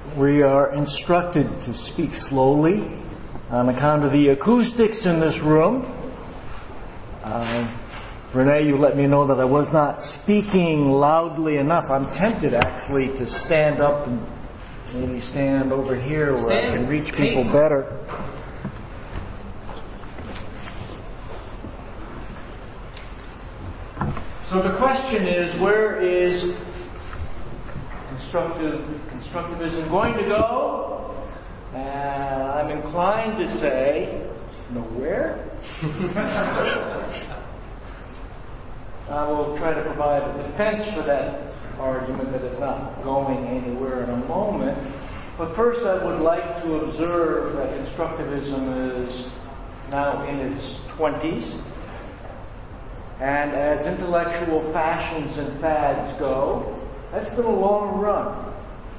We are instructed to speak slowly on account of the acoustics in this room. Renee, you let me know that I was not speaking loudly enough. I'm tempted actually to stand up and maybe stand over here where I can reach people better. So the question is, where is constructivism going to go? And I'm inclined to say, nowhere. I will try to provide a defense for that argument that it's not going anywhere in a moment. But first I would like to observe that constructivism is now in its 20s. And as intellectual fashions and fads go, that's been a long run.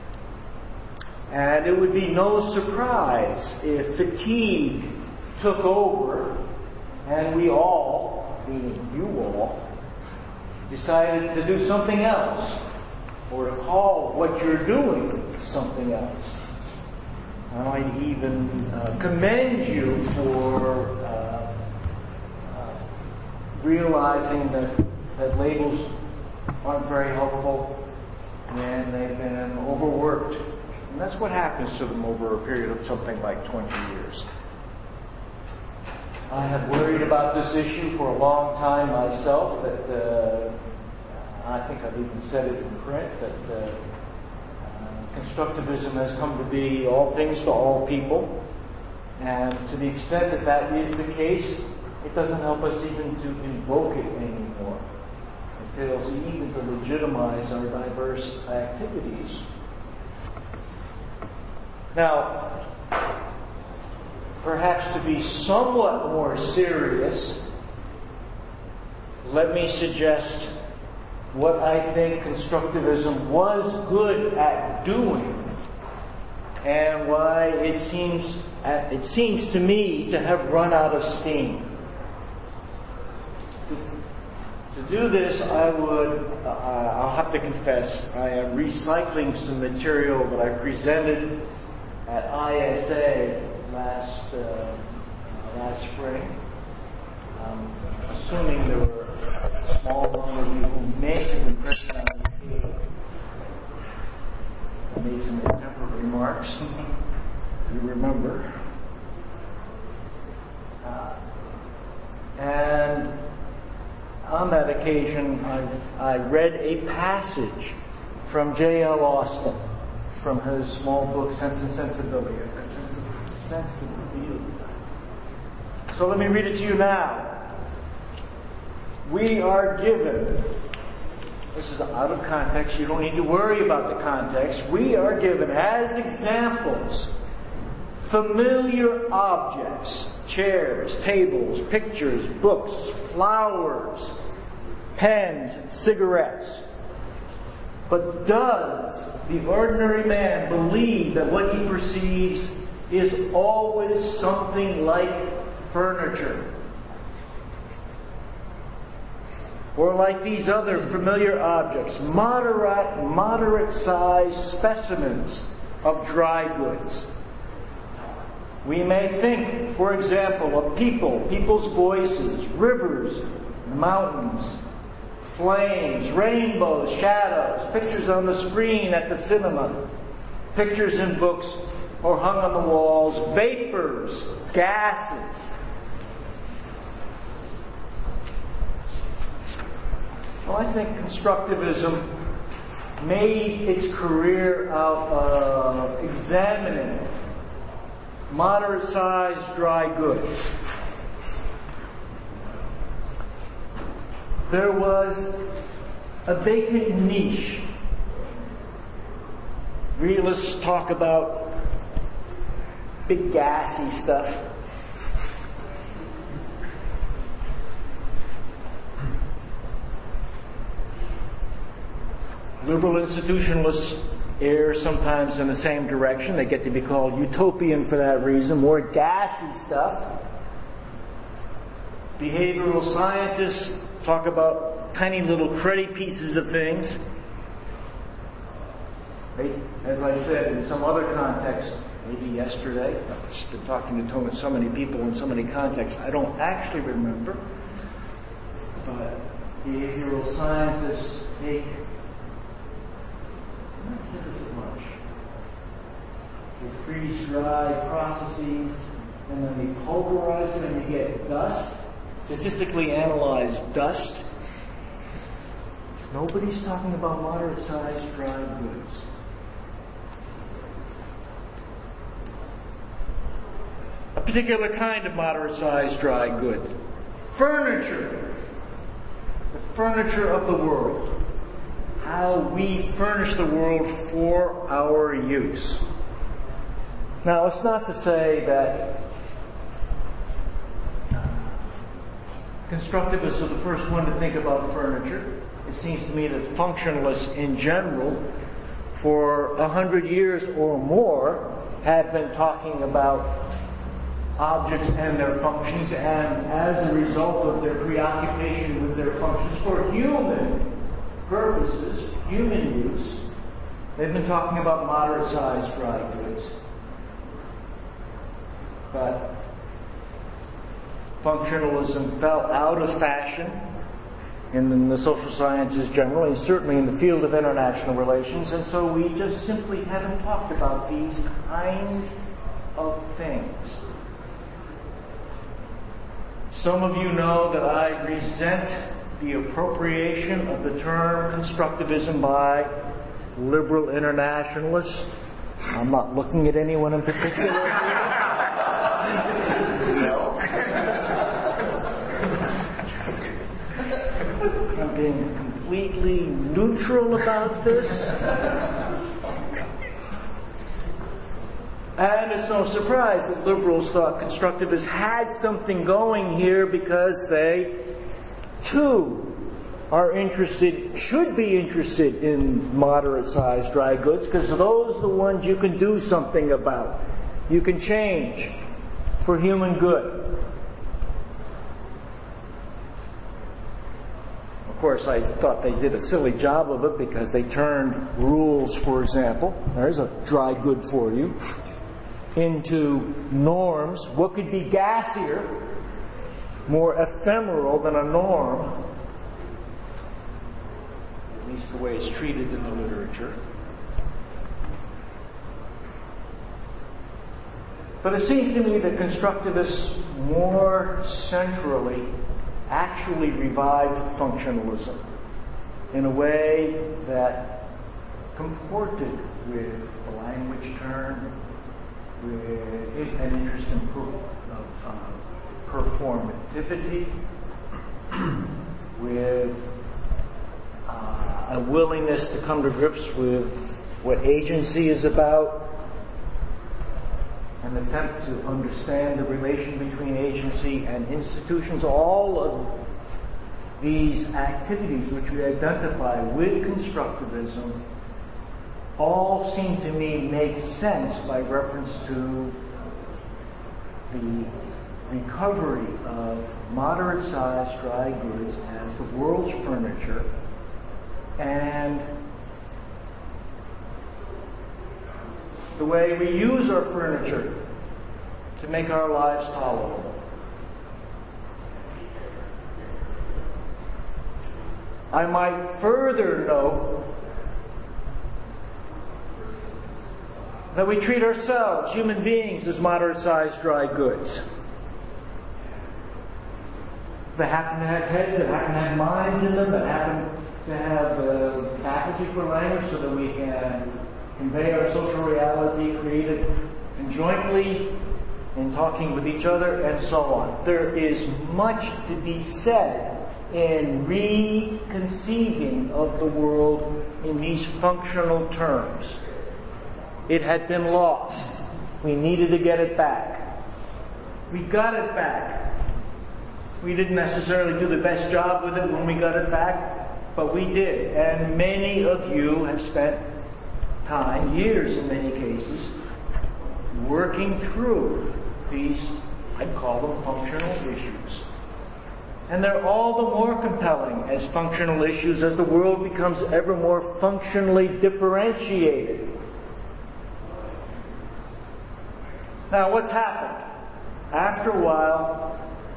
And it would be no surprise if fatigue took over and we all, meaning you all, decided to do something else, or to call what you're doing something else. I might even commend you for realizing that labels aren't very helpful and they've been overworked. And that's what happens to them over a period of something like 20 years. I have worried about this issue for a long time myself, that I think I've even said it in print, that constructivism has come to be all things to all people. And to the extent that that is the case, it doesn't help us even to invoke it anymore. It fails even to legitimize our diverse activities. Now, perhaps to be somewhat more serious, let me suggest what I think constructivism was good at doing and why it seems to me to have run out of steam. To do this, I'll have to confess, I am recycling some material that I presented at ISA last spring. Assuming there were a small number of you who may have been present on the occasion. I made some intemperate remarks. You remember. And on that occasion, I read a passage from J.L. Austin from his small book, Sense and Sensibility. So let me read it to you now. We are given, this is out of context, you don't need to worry about the context. We are given as examples familiar objects, chairs, tables, pictures, books, flowers, pens, cigarettes. But does the ordinary man believe that what he perceives is always something like furniture? Or like these other familiar objects, moderate-sized specimens of dry goods. We may think, for example, of people's voices, rivers, mountains, flames, rainbows, shadows, pictures on the screen at the cinema, pictures in books or hung on the walls, vapors, gases. Well, I think constructivism made its career out of examining moderate-sized dry goods. There was a vacant niche. Realists talk about big gassy stuff. Liberal institutionalists err sometimes in the same direction. They get to be called utopian for that reason. More gassy stuff. Behavioral scientists talk about tiny little cruddy pieces of things. As I said in some other context, maybe yesterday, I've just been talking to so many people in so many contexts, I don't actually remember, but behavioral scientists take, not synthesis much, they freeze-dry processes, and then they pulverize it and you get dust, statistically analyzed dust. Nobody's talking about moderate-sized dry goods. A particular kind of moderate-sized dry good. Furniture. The furniture of the world. How we furnish the world for our use. Now, it's not to say that constructivists are the first one to think about furniture. It seems to me that functionalists in general, for 100 years or more, have been talking about objects and their functions, and as a result of their preoccupation with their functions for human purposes, human use, they've been talking about moderate-sized dry goods. But functionalism fell out of fashion in the social sciences generally, and certainly in the field of international relations, and so we just simply haven't talked about these kinds of things. Some of you know that I resent the appropriation of the term constructivism by liberal internationalists. I'm not looking at anyone in particular. I'm being completely neutral about this. And it's no surprise that liberals thought constructivists had something going here because they, too, should be interested in moderate-sized dry goods, because those are the ones you can do something about. You can change for human good. Of course, I thought they did a silly job of it because they turned rules, for example, there's a dry good for you, into norms. What could be gassier, more ephemeral than a norm, at least the way it's treated in the literature. But it seems to me that constructivists more centrally actually revived functionalism in a way that comported with the language turn, with an interest in performativity, with a willingness to come to grips with what agency is about, an attempt to understand the relation between agency and institutions. All of these activities which we identify with constructivism all seem to me make sense by reference to the recovery of moderate-sized dry goods as the world's furniture, and the way we use our furniture to make our lives tolerable. I might further note that we treat ourselves, human beings, as moderate-sized dry goods. That happen to have heads, that happen to have minds in them, that happen to have the faculty for language so that we can convey our social reality created conjointly in talking with each other, and so on. There is much to be said in reconceiving of the world in these functional terms. It had been lost. We needed to get it back. We got it back. We didn't necessarily do the best job with it when we got it back, but we did. And many of you have spent time, years in many cases, working through these, I call them functional issues. And they're all the more compelling as functional issues as the world becomes ever more functionally differentiated. Now, what's happened? After a while,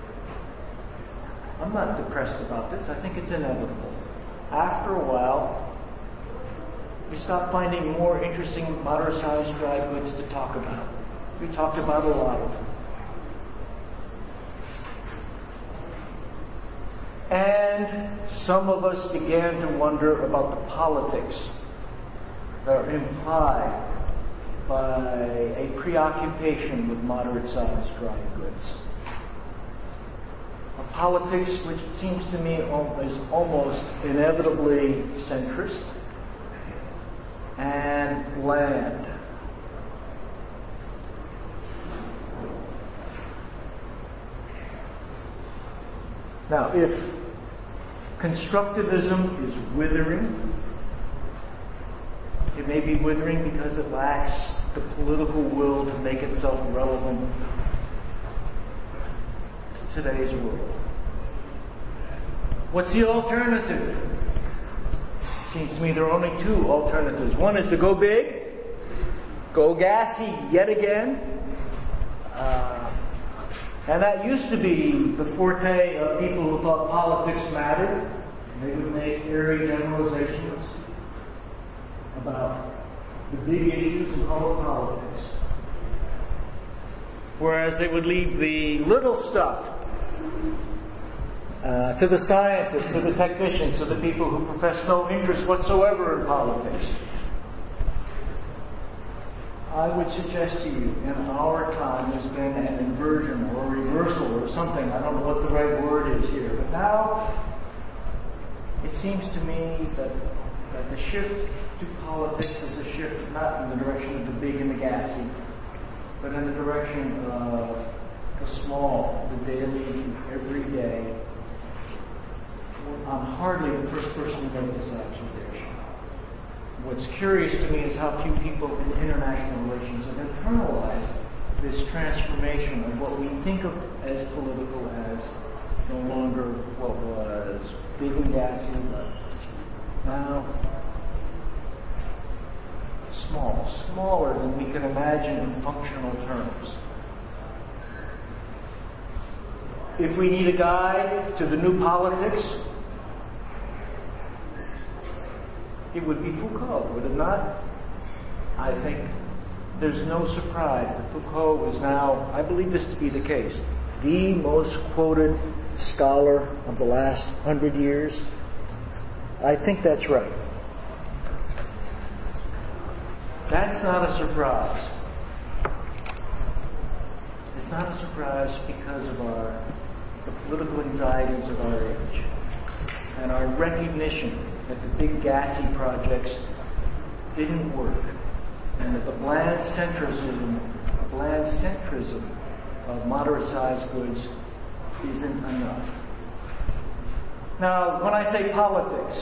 I'm not depressed about this. I think it's inevitable. After a while, we stop finding more interesting moderate-sized dry goods to talk about. We talked about a lot of them. And some of us began to wonder about the politics that are implied by a preoccupation with moderate-sized dry goods. A politics which seems to me is almost inevitably centrist and bland. Now, if constructivism is withering, it may be withering because it lacks the political will to make itself relevant to today's world. What's the alternative? Seems to me there are only two alternatives. One is to go big, go gassy yet again. And that used to be the forte of people who thought politics mattered. They would make airy generalizations about the big issues and call it politics. Whereas they would leave the little stuff to the scientists, to the technicians, to the people who profess no interest whatsoever in politics. I would suggest to you, in our time, there's been an inversion or a reversal or something. I don't know what the right word is here. But now, it seems to me that the shift to politics is a shift not in the direction of the big and the gassy, but in the direction of the small, the daily, everyday. I'm hardly the first person to make this observation. What's curious to me is how few people in international relations have internalized this transformation of what we think of as political as no longer what was big and gassy, but now smaller than we can imagine in functional terms. If we need a guide to the new politics, it would be Foucault, would it not? I think there's no surprise that Foucault is now, I believe this to be the case, the most quoted scholar of the last 100 years. I think that's right. That's not a surprise. It's not a surprise because of the political anxieties of our age and our recognition that the big gassy projects didn't work, and that the bland centrism of moderate-sized goods isn't enough. Now, when I say politics,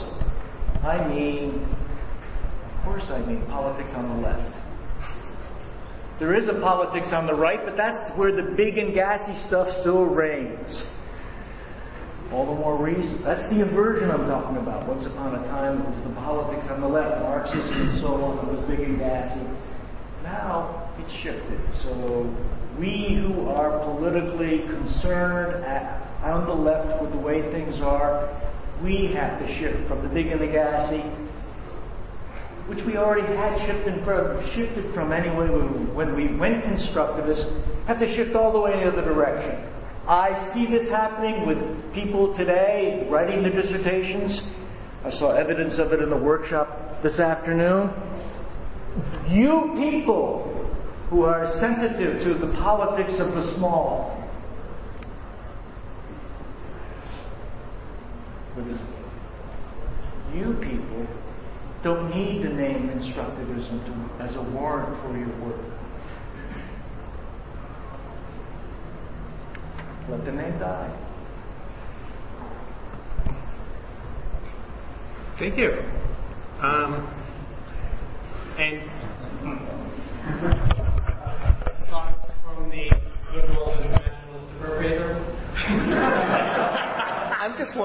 of course I mean politics on the left. There is a politics on the right, but that's where the big and gassy stuff still reigns. All the more reason. That's the inversion I'm talking about. Once upon a time, it was the politics on the left, Marxism and so on, that was big and gassy. Now, it's shifted. So, we who are politically concerned on the left with the way things are, we have to shift from the big and the gassy, which we already had shifted from anyway when we went constructivist, have to shift all the way in the other direction. I see this happening with people today writing their dissertations. I saw evidence of it in the workshop this afternoon. You people who are sensitive to the politics of the small. You people don't need the name constructivism as a warrant for your work. Let the name die. Thank you. And thoughts from the liberal and nationalist appropriator?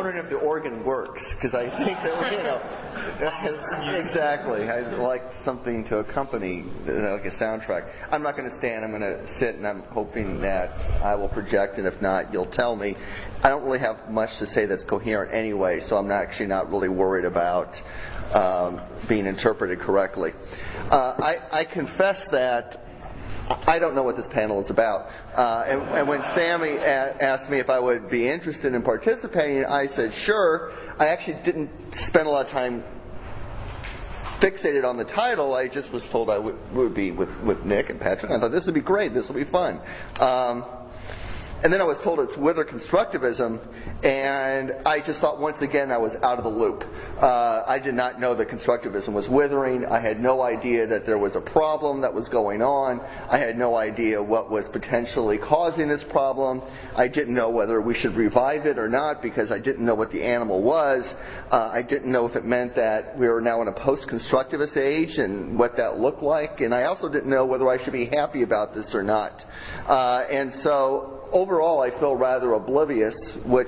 wondering if the organ works, because I think that, exactly. I'd like something to accompany, like a soundtrack. I'm not going to stand. I'm going to sit, and I'm hoping that I will project, and if not, you'll tell me. I don't really have much to say that's coherent anyway, so I'm actually not really worried about being interpreted correctly. I confess that I don't know what this panel is about. And when Sammy asked me if I would be interested in participating, I said sure. I actually didn't spend a lot of time fixated on the title. I just was told I would be with Nick and Patrick. I thought this would be great. This will be fun. And then I was told it's wither constructivism, and I just thought once again I was out of the loop. I did not know that constructivism was withering. I had no idea that there was a problem that was going on. I had no idea what was potentially causing this problem. I didn't know whether we should revive it or not because I didn't know what the animal was. I didn't know if it meant that we were now in a post-constructivist age and what that looked like. And I also didn't know whether I should be happy about this or not. And so overall, I feel rather oblivious, which,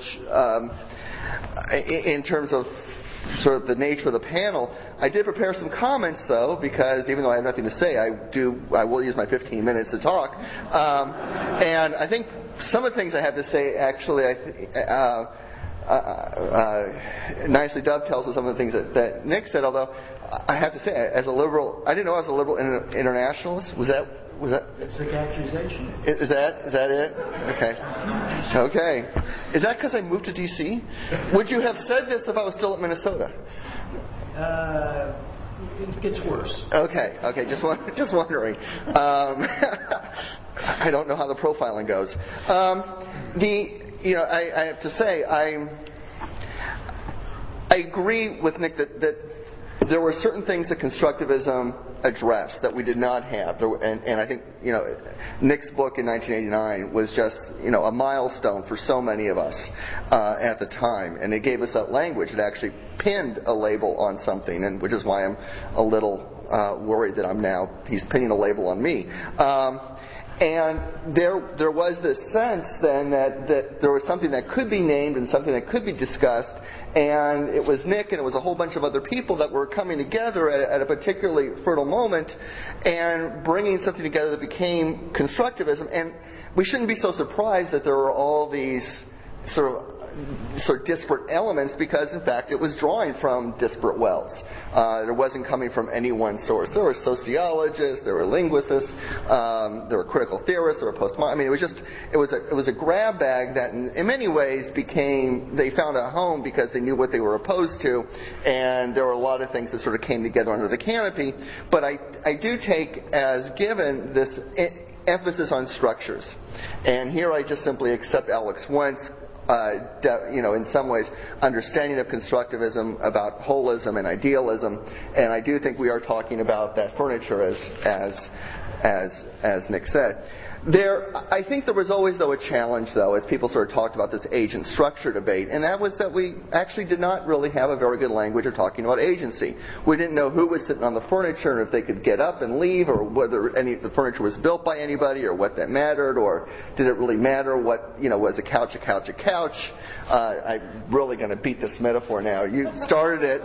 in terms of sort of the nature of the panel, I did prepare some comments, though, because even though I have nothing to say, I will use my 15 minutes to talk. And I think some of the things I have to say actually nicely dovetails with some of the things that Nick said, although I have to say, as a liberal, I didn't know I was a liberal internationalist. Was that? It's an accusation. Is that it? Okay. Is that because I moved to D.C.? Would you have said this if I was still at Minnesota? It gets worse. Okay. Just wondering. I don't know how the profiling goes. I have to say, I agree with Nick that there were certain things that constructivism addressed that we did not have. And I think, Nick's book in 1989 was just, a milestone for so many of us at the time. And it gave us that language. It actually pinned a label on something, and which is why I'm a little worried that he's pinning a label on me. And there was this sense then that there was something that could be named and something that could be discussed. And it was Nick and it was a whole bunch of other people that were coming together at a particularly fertile moment and bringing something together that became constructivism. And we shouldn't be so surprised that there are all these sort of disparate elements because, in fact, it was drawing from disparate wells. It wasn't coming from any one source. There were sociologists, there were linguists, there were critical theorists, there were postmodernists. I mean, it was a grab bag that, in many ways, they found a home because they knew what they were opposed to, and there were a lot of things that sort of came together under the canopy. But I do take as given this emphasis on structures, and here I just simply accept Alex Wendt's in some ways, understanding of constructivism about holism and idealism, and I do think we are talking about that furniture as Nick said. I think there was always, though, a challenge, though, as people sort of talked about this agent structure debate, and that was that we actually did not really have a very good language of talking about agency. We didn't know who was sitting on the furniture and if they could get up and leave, or whether the furniture was built by anybody, or what that mattered, or did it really matter what, was a couch a couch a couch? I'm really going to beat this metaphor now. You started it.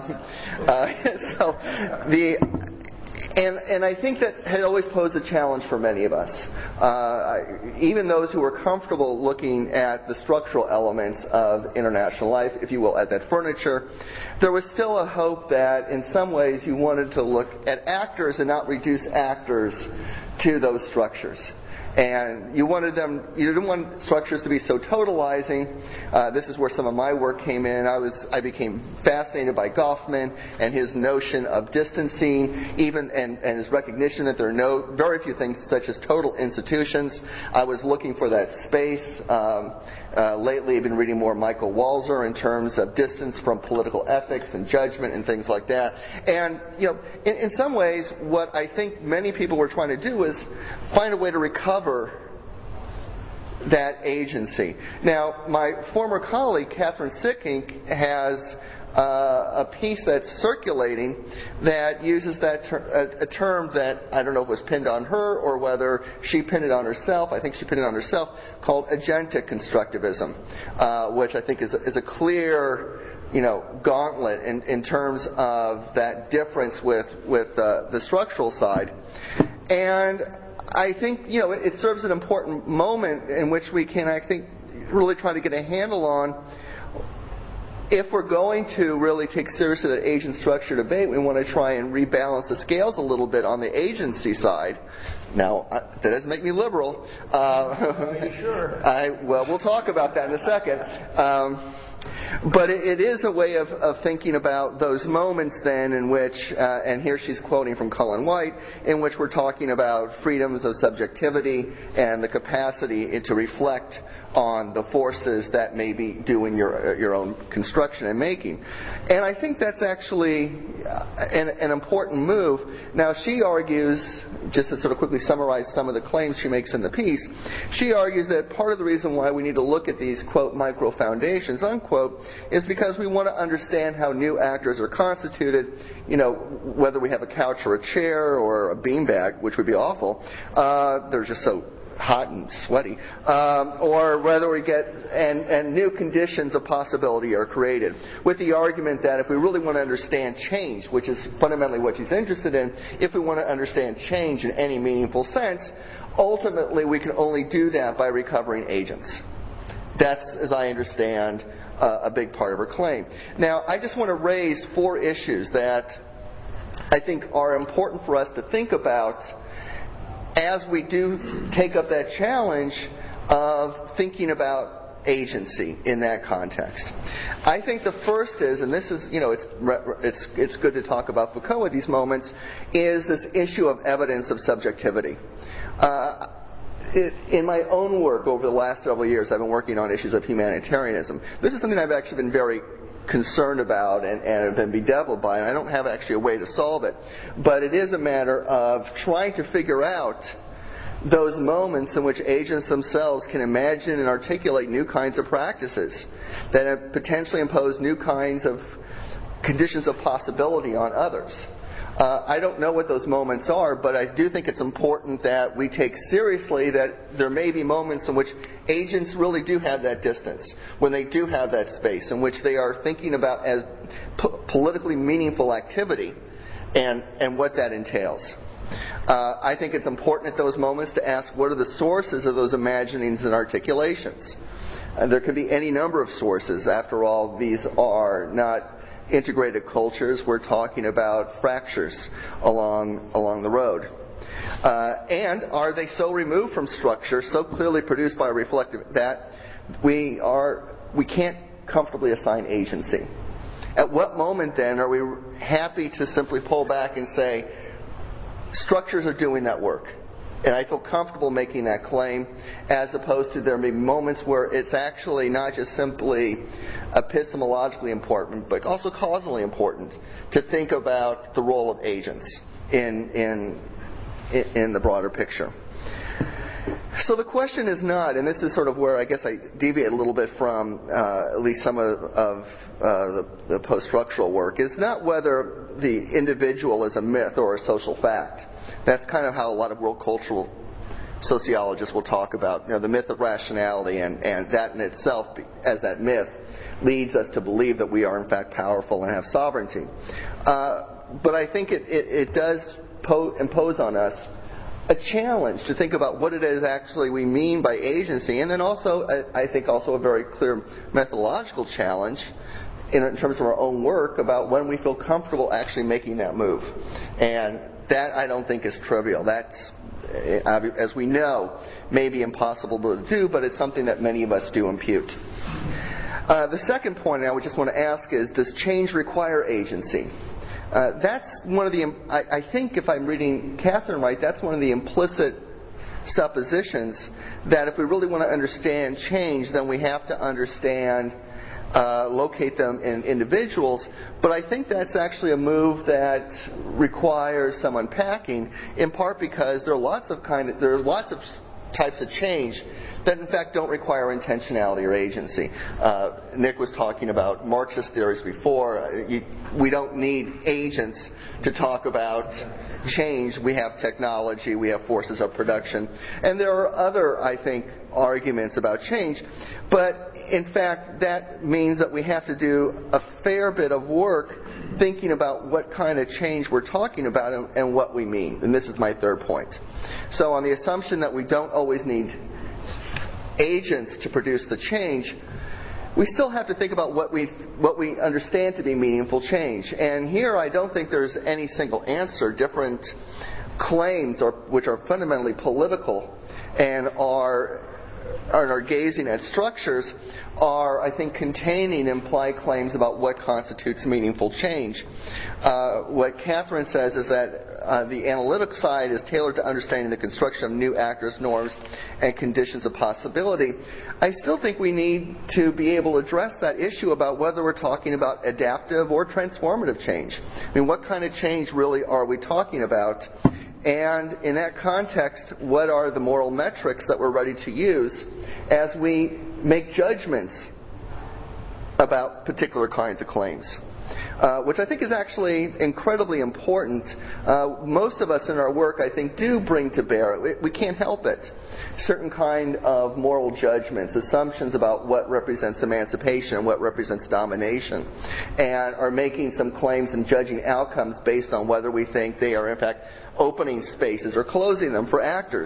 And I think that had always posed a challenge for many of us. Even those who were comfortable looking at the structural elements of international life, if you will, at that furniture, there was still a hope that in some ways you wanted to look at actors and not reduce actors to those structures. And you didn't want structures to be so totalizing. This is where some of my work came in. I became fascinated by Goffman and his notion of distancing, and his recognition that there are very few things such as total institutions. I was looking for that space. Lately, I've been reading more Michael Walzer in terms of distance from political ethics and judgment and things like that. And in some ways, what I think many people were trying to do is find a way to recover that agency. Now, my former colleague, Catherine Sickink, has a piece that's circulating that uses that a term that I don't know if it was pinned on her or whether she pinned it on herself. I think she pinned it on herself, called agentic constructivism, which I think is a clear, gauntlet in terms of that difference with the structural side. And I think, it serves an important moment in which we can, I think, really try to get a handle on, if we're going to really take seriously that agent structure debate, we want to try and rebalance the scales a little bit on the agency side. Now, that doesn't make me liberal. Are you sure? Well, we'll talk about that in a second. But it is a way of thinking about those moments then in which, and here she's quoting from Cullen White, in which we're talking about freedoms of subjectivity and the capacity to reflect on the forces that may be doing your own construction and making. And I think that's actually an important move. Now, she argues, just to sort of quickly summarize some of the claims she makes in the piece, she argues that part of the reason why we need to look at these, quote, micro foundations, unquote, is because we want to understand how new actors are constituted, whether we have a couch or a chair or a beanbag, which would be awful. They're just so hot and sweaty, or whether we get and new conditions of possibility are created, with the argument that if we really want to understand change, which is fundamentally what she's interested in, if we want to understand change in any meaningful sense, ultimately we can only do that by recovering agents. That's, as I understand, a big part of her claim. Now, I just want to raise 4 issues that I think are important for us to think about as we do take up that challenge of thinking about agency in that context. I think the first is, and this is, it's good to talk about Foucault at these moments, is this issue of evidence of subjectivity. In my own work over the last several years, I've been working on issues of humanitarianism. This is something I've actually been very concerned about and have been bedeviled by, and I don't have actually a way to solve it. But it is a matter of trying to figure out those moments in which agents themselves can imagine and articulate new kinds of practices that have potentially impose new kinds of conditions of possibility on others. I don't know what those moments are, but I do think it's important that we take seriously that there may be moments in which agents really do have that distance, when they do have that space, in which they are thinking about as politically meaningful activity and what that entails. I think it's important at those moments to ask what are the sources of those imaginings and articulations. There could be any number of sources. After all, these are not integrated cultures. We're talking about fractures along the road. And are they so removed from structure, so clearly produced by reflective, that we can't comfortably assign agency? At what moment then are we happy to simply pull back and say, structures are doing that work, and I feel comfortable making that claim, as opposed to there may be moments where it's actually not just simply epistemologically important, but also causally important to think about the role of agents in the broader picture. So the question is not, and this is sort of where I guess I deviate a little bit from at least some of the post-structural work, is not whether the individual is a myth or a social fact. That's kind of how a lot of world cultural sociologists will talk about, the myth of rationality, and that in itself, as that myth, leads us to believe that we are in fact powerful and have sovereignty. But I think it does impose on us a challenge to think about what it is actually we mean by agency, and then also, I think also a very clear methodological challenge in terms of our own work about when we feel comfortable actually making that move. And that I don't think is trivial. That's, as we know, may be impossible to do, but it's something that many of us do impute. The second point I would just want to ask is, does change require agency? That's one of the, I think if I'm reading Catherine right, that's one of the implicit suppositions that if we really want to understand change, then we have to understand, locate them in individuals. But I think that's actually a move that requires some unpacking, in part because there are lots of types of change that in fact don't require intentionality or agency. Nick was talking about Marxist theories before. We don't need agents to talk about change. We have technology, we have forces of production, and there are other, I think, arguments about change. But in fact, that means that we have to do a fair bit of work thinking about what kind of change we're talking about and what we mean. And this is my third point. So on the assumption that we don't always need agents to produce the change, we still have to think about what we understand to be meaningful change. And here I don't think there's any single answer. Different claims, which are fundamentally political and are gazing at structures, are, I think, containing implied claims about what constitutes meaningful change. What Catherine says is that the analytic side is tailored to understanding the construction of new actors, norms, and conditions of possibility. I still think we need to be able to address that issue about whether we're talking about adaptive or transformative change. I mean, what kind of change really are we talking about? And in that context, what are the moral metrics that we're ready to use as we make judgments about particular kinds of claims? Which I think is actually incredibly important. Most of us in our work, I think, do bring to bear, we can't help it, certain kind of moral judgments, assumptions about what represents emancipation and what represents domination, and are making some claims and judging outcomes based on whether we think they are in fact opening spaces or closing them for actors.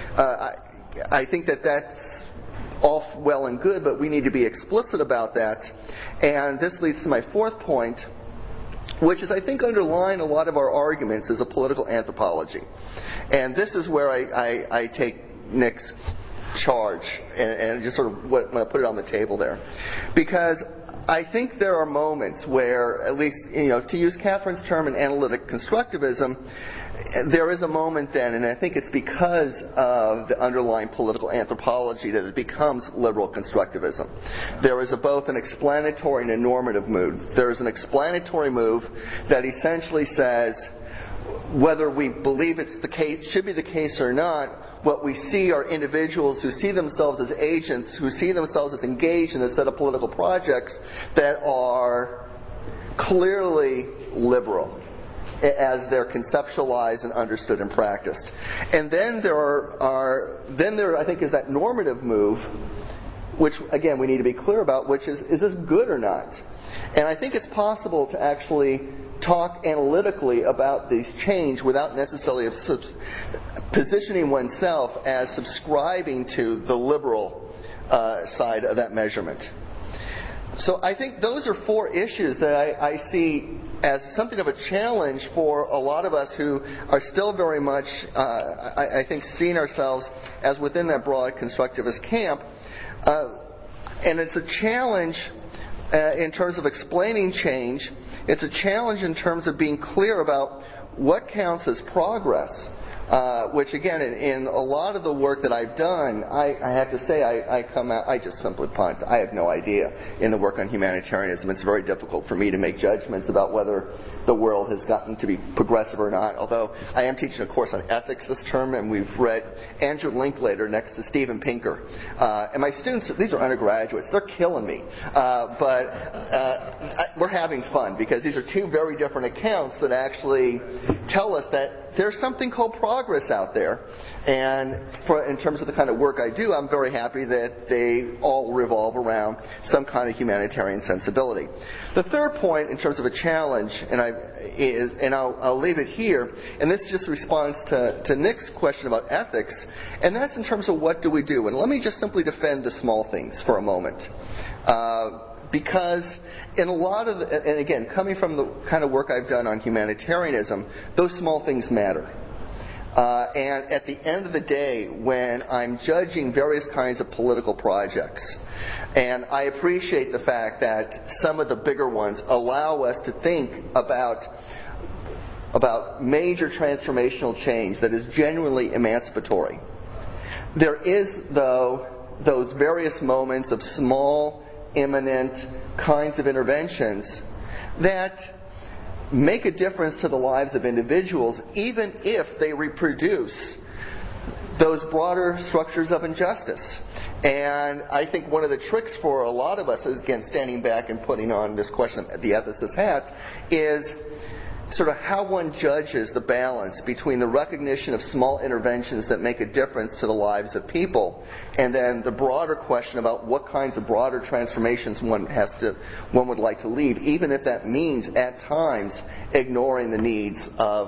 I think that that's all well and good, but we need to be explicit about that. And this leads to my fourth point, which is, I think, underlying a lot of our arguments is a political anthropology. And this is where I take Nick's charge and just sort of when I put it on the table there. Because I think there are moments where, at least, to use Catherine's term in analytic constructivism, there is a moment then, and I think it's because of the underlying political anthropology that it becomes liberal constructivism. There is both an explanatory and a normative move. There is an explanatory move that essentially says, whether we believe it's the case, should be the case or not, what we see are individuals who see themselves as agents, who see themselves as engaged in a set of political projects that are clearly liberal as they're conceptualized and understood and practiced. And then there I think is that normative move, which again we need to be clear about, which is this good or not? And I think it's possible to actually talk analytically about these change without necessarily positioning oneself as subscribing to the liberal side of that measurement. So I think those are four issues that I see as something of a challenge for a lot of us who are still very much, I think, seeing ourselves as within that broad constructivist camp. And it's a challenge in terms of explaining change. It's a challenge in terms of being clear about what counts as progress. Which again, in a lot of the work that I've done, I have to say I just simply punt. I have no idea in the work on humanitarianism. It's very difficult for me to make judgments about whether the world has gotten to be progressive or not. Although I am teaching a course on ethics this term, and we've read Andrew Linklater next to Steven Pinker. And my students, these are undergraduates, they're killing me. But we're having fun because these are two very different accounts that actually tell us that there's something called progress out there. And in terms of the kind of work I do, I'm very happy that they all revolve around some kind of humanitarian sensibility. The third point in terms of a challenge, and I'll leave it here, and this just responds to Nick's question about ethics, and that's in terms of what do we do. And let me just simply defend the small things for a moment. Because in a lot of, and again, coming from the kind of work I've done on humanitarianism, those small things matter. And at the end of the day, when I'm judging various kinds of political projects, and I appreciate the fact that some of the bigger ones allow us to think about major transformational change that is genuinely emancipatory. There is, though, those various moments of small, imminent kinds of interventions that make a difference to the lives of individuals, even if they reproduce those broader structures of injustice. And I think one of the tricks for a lot of us, is, again, standing back and putting on this question of the ethicist hat, is sort of how one judges the balance between the recognition of small interventions that make a difference to the lives of people, and then the broader question about what kinds of broader transformations one would like to lead, even if that means at times ignoring the needs of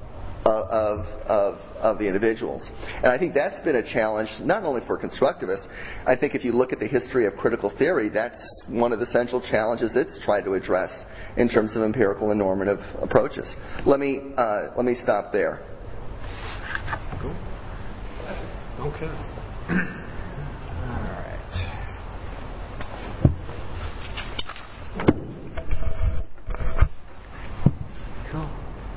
the individuals. And I think that's been a challenge not only for constructivists. I think if you look at the history of critical theory, that's one of the central challenges it's tried to address in terms of empirical and normative approaches. Let me stop there. Cool. Okay. All right. Cool.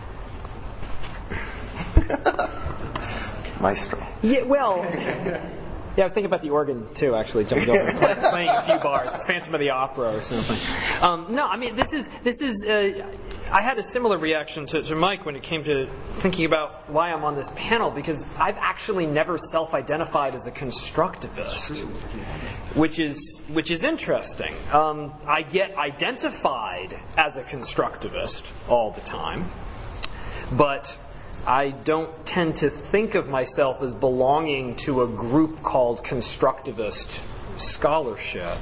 Maestro. Yeah, well, yeah, I was thinking about the organ too. Actually, jumping over, playing a few bars, Phantom of the Opera or something. No, I mean this is. I had a similar reaction to Mike when it came to thinking about why I'm on this panel, because I've actually never self-identified as a constructivist, which is interesting. I get identified as a constructivist all the time, but I don't tend to think of myself as belonging to a group called constructivist scholarship.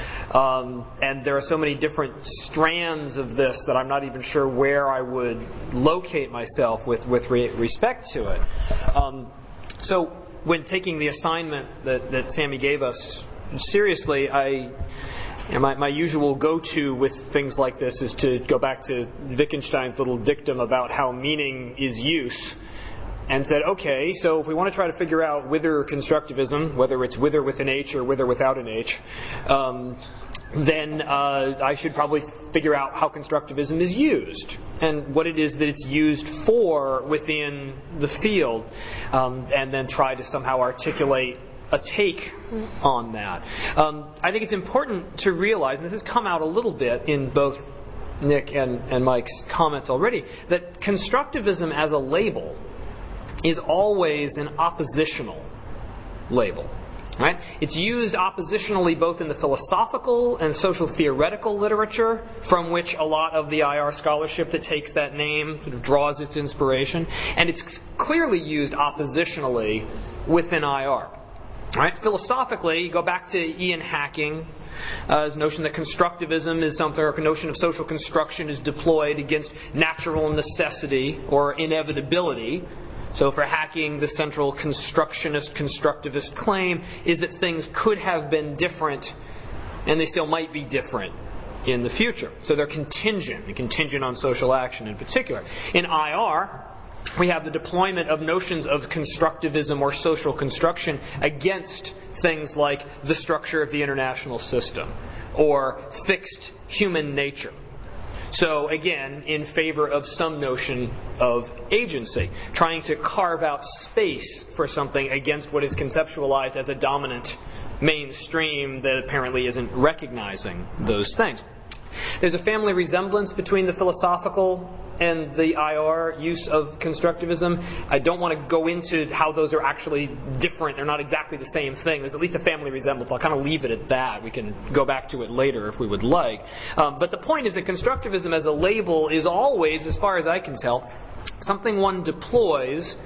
And there are so many different strands of this that I'm not even sure where I would locate myself with respect to it. So when taking the assignment that Sammy gave us seriously, my usual go-to with things like this is to go back to Wittgenstein's little dictum about how meaning is use, and said, okay, so if we want to try to figure out wither constructivism, whether it's wither with an H or wither without an H, then I should probably figure out how constructivism is used and what it is that it's used for within the field, and then try to somehow articulate a take on that. I think it's important to realize, and this has come out a little bit in both Nick and Mike's comments already, that constructivism as a label is always an oppositional label. Right? It's used oppositionally both in the philosophical and social theoretical literature, from which a lot of the IR scholarship that takes that name sort of draws its inspiration, and it's clearly used oppositionally within IR. Right? Philosophically, go back to Ian Hacking. His notion that constructivism is something, or a notion of social construction is deployed against natural necessity or inevitability. So for Hacking, the central constructivist claim is that things could have been different, and they still might be different in the future. So they're contingent on social action in particular. In IR, we have the deployment of notions of constructivism or social construction against things like the structure of the international system or fixed human nature. So again, in favor of some notion of agency, trying to carve out space for something against what is conceptualized as a dominant mainstream that apparently isn't recognizing those things. There's a family resemblance between the philosophical and the IR use of constructivism. I don't want to go into how those are actually different. They're not exactly the same thing. There's at least a family resemblance. I'll kind of leave it at that. We can go back to it later if we would like. But the point is that constructivism as a label is always, as far as I can tell, something one deploys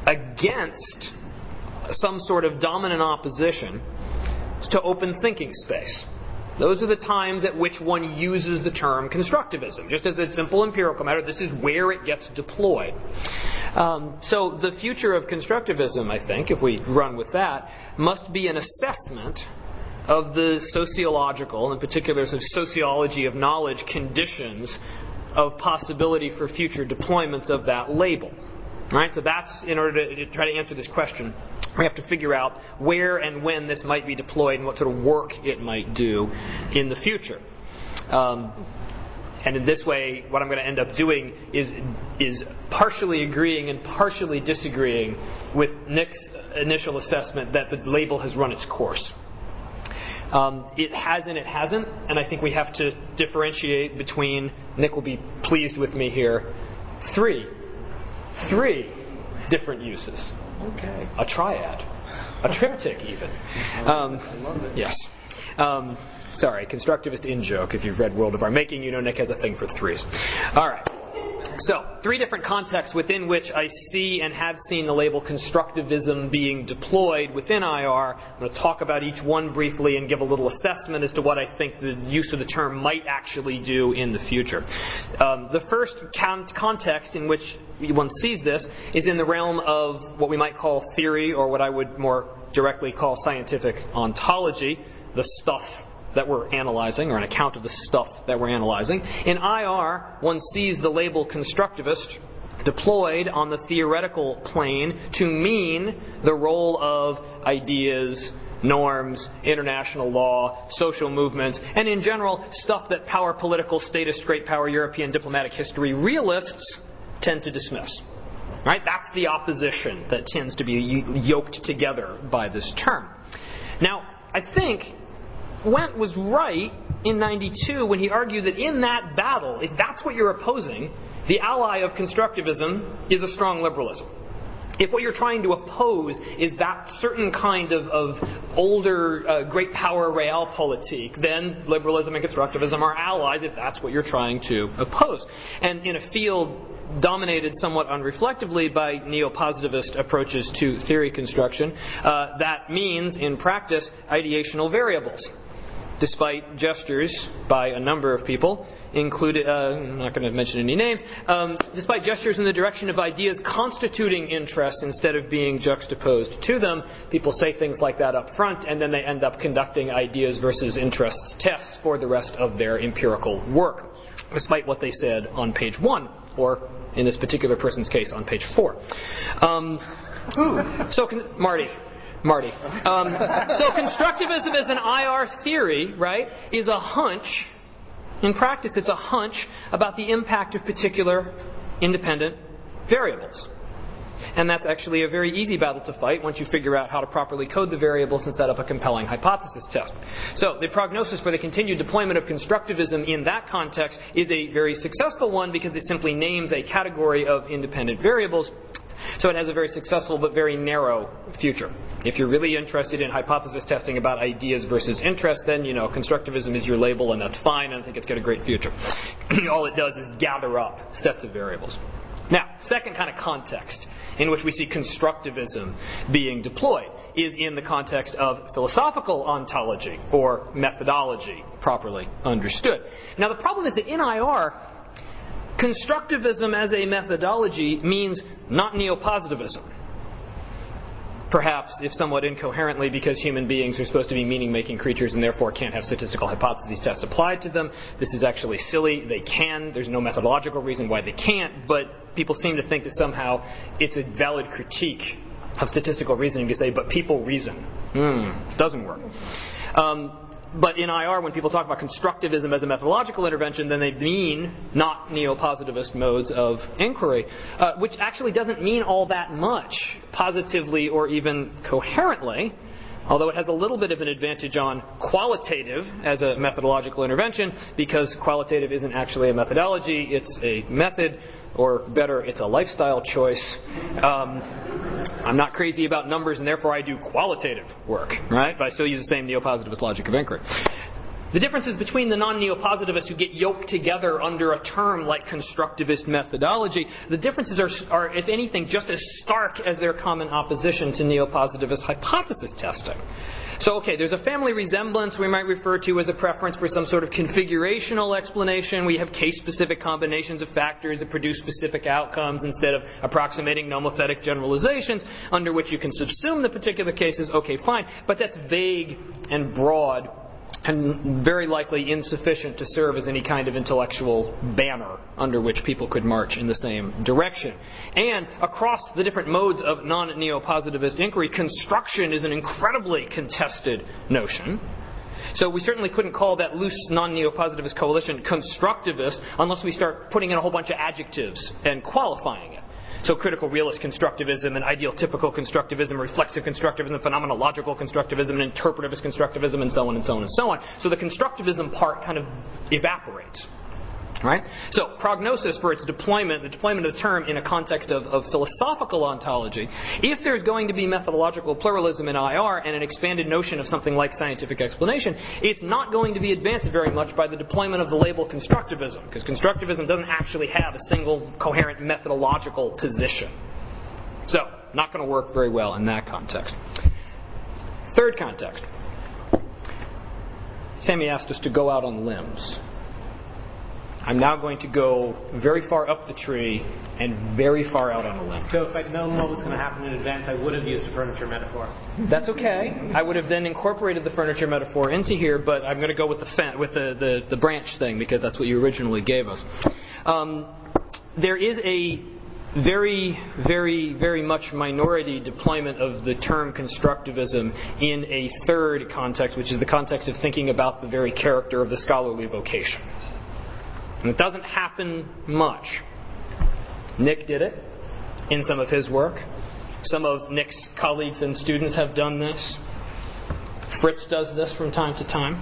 against some sort of dominant opposition to open thinking space. Those are the times at which one uses the term constructivism. Just as a simple empirical matter, this is where it gets deployed. So the future of constructivism, I think, if we run with that, must be an assessment of the sociological, in particular sort of sociology of knowledge, conditions of possibility for future deployments of that label. Right? So that's, in order to try to answer this question, we have to figure out where and when this might be deployed and what sort of work it might do in the future. And in this way, what I'm going to end up doing is partially agreeing and partially disagreeing with Nick's initial assessment that the label has run its course. It has and it hasn't, and I think we have to differentiate between, Nick will be pleased with me here, three different uses Okay. A triad. A triptych, even. Yes. Sorry, constructivist in-joke if you've read World of Art. Making you know Nick has a thing for threes. All right. So, three different contexts within which I see and have seen the label constructivism being deployed within IR. I'm going to talk about each one briefly and give a little assessment as to what I think the use of the term might actually do in the future. The first context in which one sees this is in the realm of what we might call theory, or what I would more directly call scientific ontology, the stuff that we're analyzing, or an account of the stuff that we're analyzing. In IR, one sees the label constructivist deployed on the theoretical plane to mean the role of ideas, norms, international law, social movements, and in general, stuff that power political, statist, great power, European diplomatic history realists tend to dismiss. Right? That's the opposition that tends to be yoked together by this term. Now, I think Wendt was right in 92 when he argued that in that battle, if that's what you're opposing, the ally of constructivism is a strong liberalism. If what you're trying to oppose is that certain kind of older great power realpolitik, then liberalism and constructivism are allies if that's what you're trying to oppose. And in a field dominated somewhat unreflectively by neo-positivist approaches to theory construction, that means, in practice, ideational variables. Despite gestures by a number of people, included, I'm not going to mention any names, despite gestures in the direction of ideas constituting interests instead of being juxtaposed to them, people say things like that up front, and then they end up conducting ideas versus interests tests for the rest of their empirical work, despite what they said on page 1, or in this particular person's case, on page 4. Marty. So constructivism as an IR theory, right, is a hunch. In practice, it's a hunch about the impact of particular independent variables. And that's actually a very easy battle to fight once you figure out how to properly code the variables and set up a compelling hypothesis test. So the prognosis for the continued deployment of constructivism in that context is a very successful one because it simply names a category of independent variables. So it has a very successful but very narrow future. If you're really interested in hypothesis testing about ideas versus interest, then, constructivism is your label, and that's fine, and I think it's got a great future. All it does is gather up sets of variables. Now, second kind of context in which we see constructivism being deployed is in the context of philosophical ontology, or methodology, properly understood. Now, the problem is that in IR, constructivism as a methodology means not neo-positivism. Perhaps, if somewhat incoherently, because human beings are supposed to be meaning-making creatures and therefore can't have statistical hypotheses tests applied to them. This is actually silly. They can. There's no methodological reason why they can't, but people seem to think that somehow it's a valid critique of statistical reasoning to say, but people reason. Doesn't work. But in IR, when people talk about constructivism as a methodological intervention, then they mean not neo-positivist modes of inquiry, which actually doesn't mean all that much positively or even coherently, although it has a little bit of an advantage on qualitative as a methodological intervention, because qualitative isn't actually a methodology, it's a method, or better, it's a lifestyle choice. I'm not crazy about numbers, and therefore I do qualitative work, right? But I still use the same neo-positivist logic of inquiry. The differences between the non-neo-positivists who get yoked together under a term like constructivist methodology, the differences are, if anything, just as stark as their common opposition to neo-positivist hypothesis testing. So, okay, there's a family resemblance we might refer to as a preference for some sort of configurational explanation. We have case-specific combinations of factors that produce specific outcomes instead of approximating nomothetic generalizations under which you can subsume the particular cases. Okay, fine. But that's vague and broad and very likely insufficient to serve as any kind of intellectual banner under which people could march in the same direction. And across the different modes of non-neo-positivist inquiry, construction is an incredibly contested notion. So we certainly couldn't call that loose non-neo-positivist coalition constructivist unless we start putting in a whole bunch of adjectives and qualifying it. So critical realist constructivism and ideal typical constructivism, reflexive constructivism, phenomenological constructivism, and interpretivist constructivism, and so on and so on and so on. So the constructivism part kind of evaporates. Right? So, prognosis for its deployment, the deployment of the term in a context of philosophical ontology, if there's going to be methodological pluralism in IR and an expanded notion of something like scientific explanation, it's not going to be advanced very much by the deployment of the label constructivism, because constructivism doesn't actually have a single coherent methodological position. So, not going to work very well in that context. Third context. Sammy asked us to go out on limbs. I'm now going to go very far up the tree and very far out on a limb. So if I'd known what was going to happen in advance, I would have used a furniture metaphor. That's okay. I would have then incorporated the furniture metaphor into here, but I'm going to go with the branch thing because that's what you originally gave us. There is a very, very, very much minority deployment of the term constructivism in a third context, which is the context of thinking about the very character of the scholarly vocation. And it doesn't happen much. Nick did it in some of his work. Some of Nick's colleagues and students have done this. Fritz does this from time to time.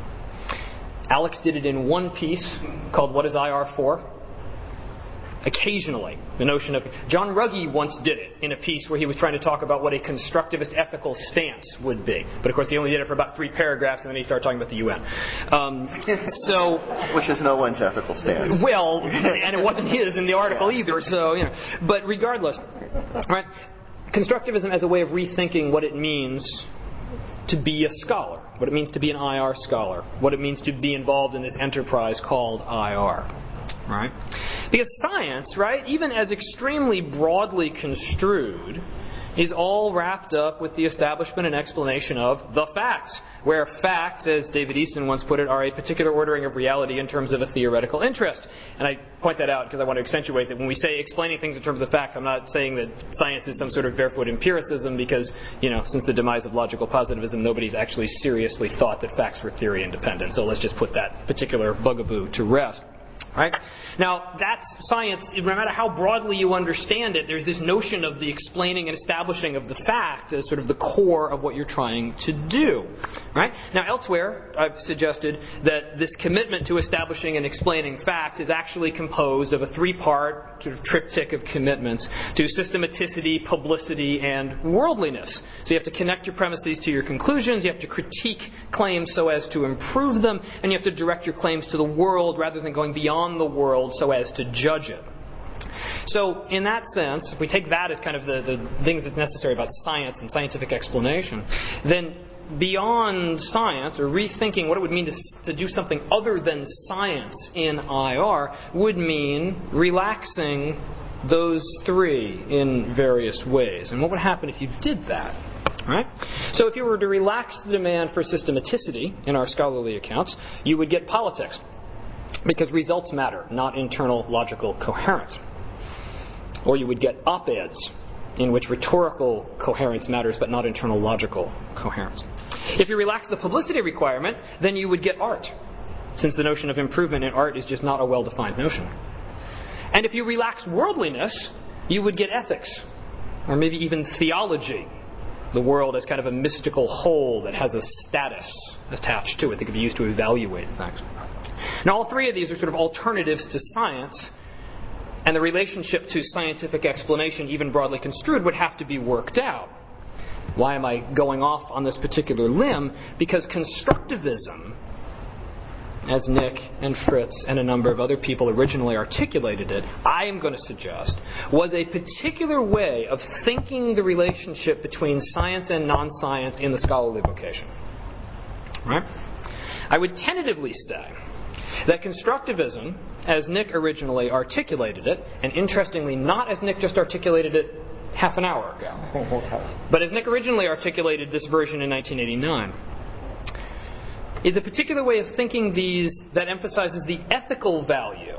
Alex did it in one piece called What is IR For? Occasionally, the notion of... John Ruggie once did it in a piece where he was trying to talk about what a constructivist ethical stance would be. But of course he only did it for about 3 paragraphs and then he started talking about the UN. Which is no one's ethical stance. Well, and it wasn't his in the article either, so, you know. But regardless, right, constructivism as a way of rethinking what it means to be a scholar, what it means to be an IR scholar, what it means to be involved in this enterprise called IR. Right? Because science, right, even as extremely broadly construed, is all wrapped up with the establishment and explanation of the facts, where facts, as David Easton once put it, are a particular ordering of reality in terms of a theoretical interest. And I point that out because I want to accentuate that when we say explaining things in terms of facts, I'm not saying that science is some sort of barefoot empiricism because, you know, since the demise of logical positivism, nobody's actually seriously thought that facts were theory independent. So let's just put that particular bugaboo to rest. Right? Now, that's science. No matter how broadly you understand it, there's this notion of the explaining and establishing of the facts as sort of the core of what you're trying to do. Right? Now, elsewhere, I've suggested that this commitment to establishing and explaining facts is actually composed of a 3-part sort of triptych of commitments to systematicity, publicity, and worldliness. So you have to connect your premises to your conclusions, you have to critique claims so as to improve them, and you have to direct your claims to the world rather than going beyond the world so as to judge it. So in that sense, if we take that as kind of the things that's necessary about science and scientific explanation, then beyond science, or rethinking what it would mean to do something other than science in IR, would mean relaxing those 3 in various ways. And what would happen if you did that? Right? So if you were to relax the demand for systematicity in our scholarly accounts, you would get politics. Because results matter, not internal logical coherence. Or you would get op-eds, in which rhetorical coherence matters, but not internal logical coherence. If you relax the publicity requirement, then you would get art, since the notion of improvement in art is just not a well-defined notion. And if you relax worldliness, you would get ethics, or maybe even theology, the world as kind of a mystical whole that has a status attached to it that could be used to evaluate things. Now, all 3 of these are sort of alternatives to science, and the relationship to scientific explanation, even broadly construed, would have to be worked out. Why am I going off on this particular limb? Because constructivism, as Nick and Fritz and a number of other people originally articulated it, I am going to suggest, was a particular way of thinking the relationship between science and non-science in the scholarly vocation. Right? I would tentatively say that constructivism, as Nick originally articulated it, and interestingly not as Nick just articulated it half an hour ago, but as Nick originally articulated this version in 1989, is a particular way of thinking these that emphasizes the ethical value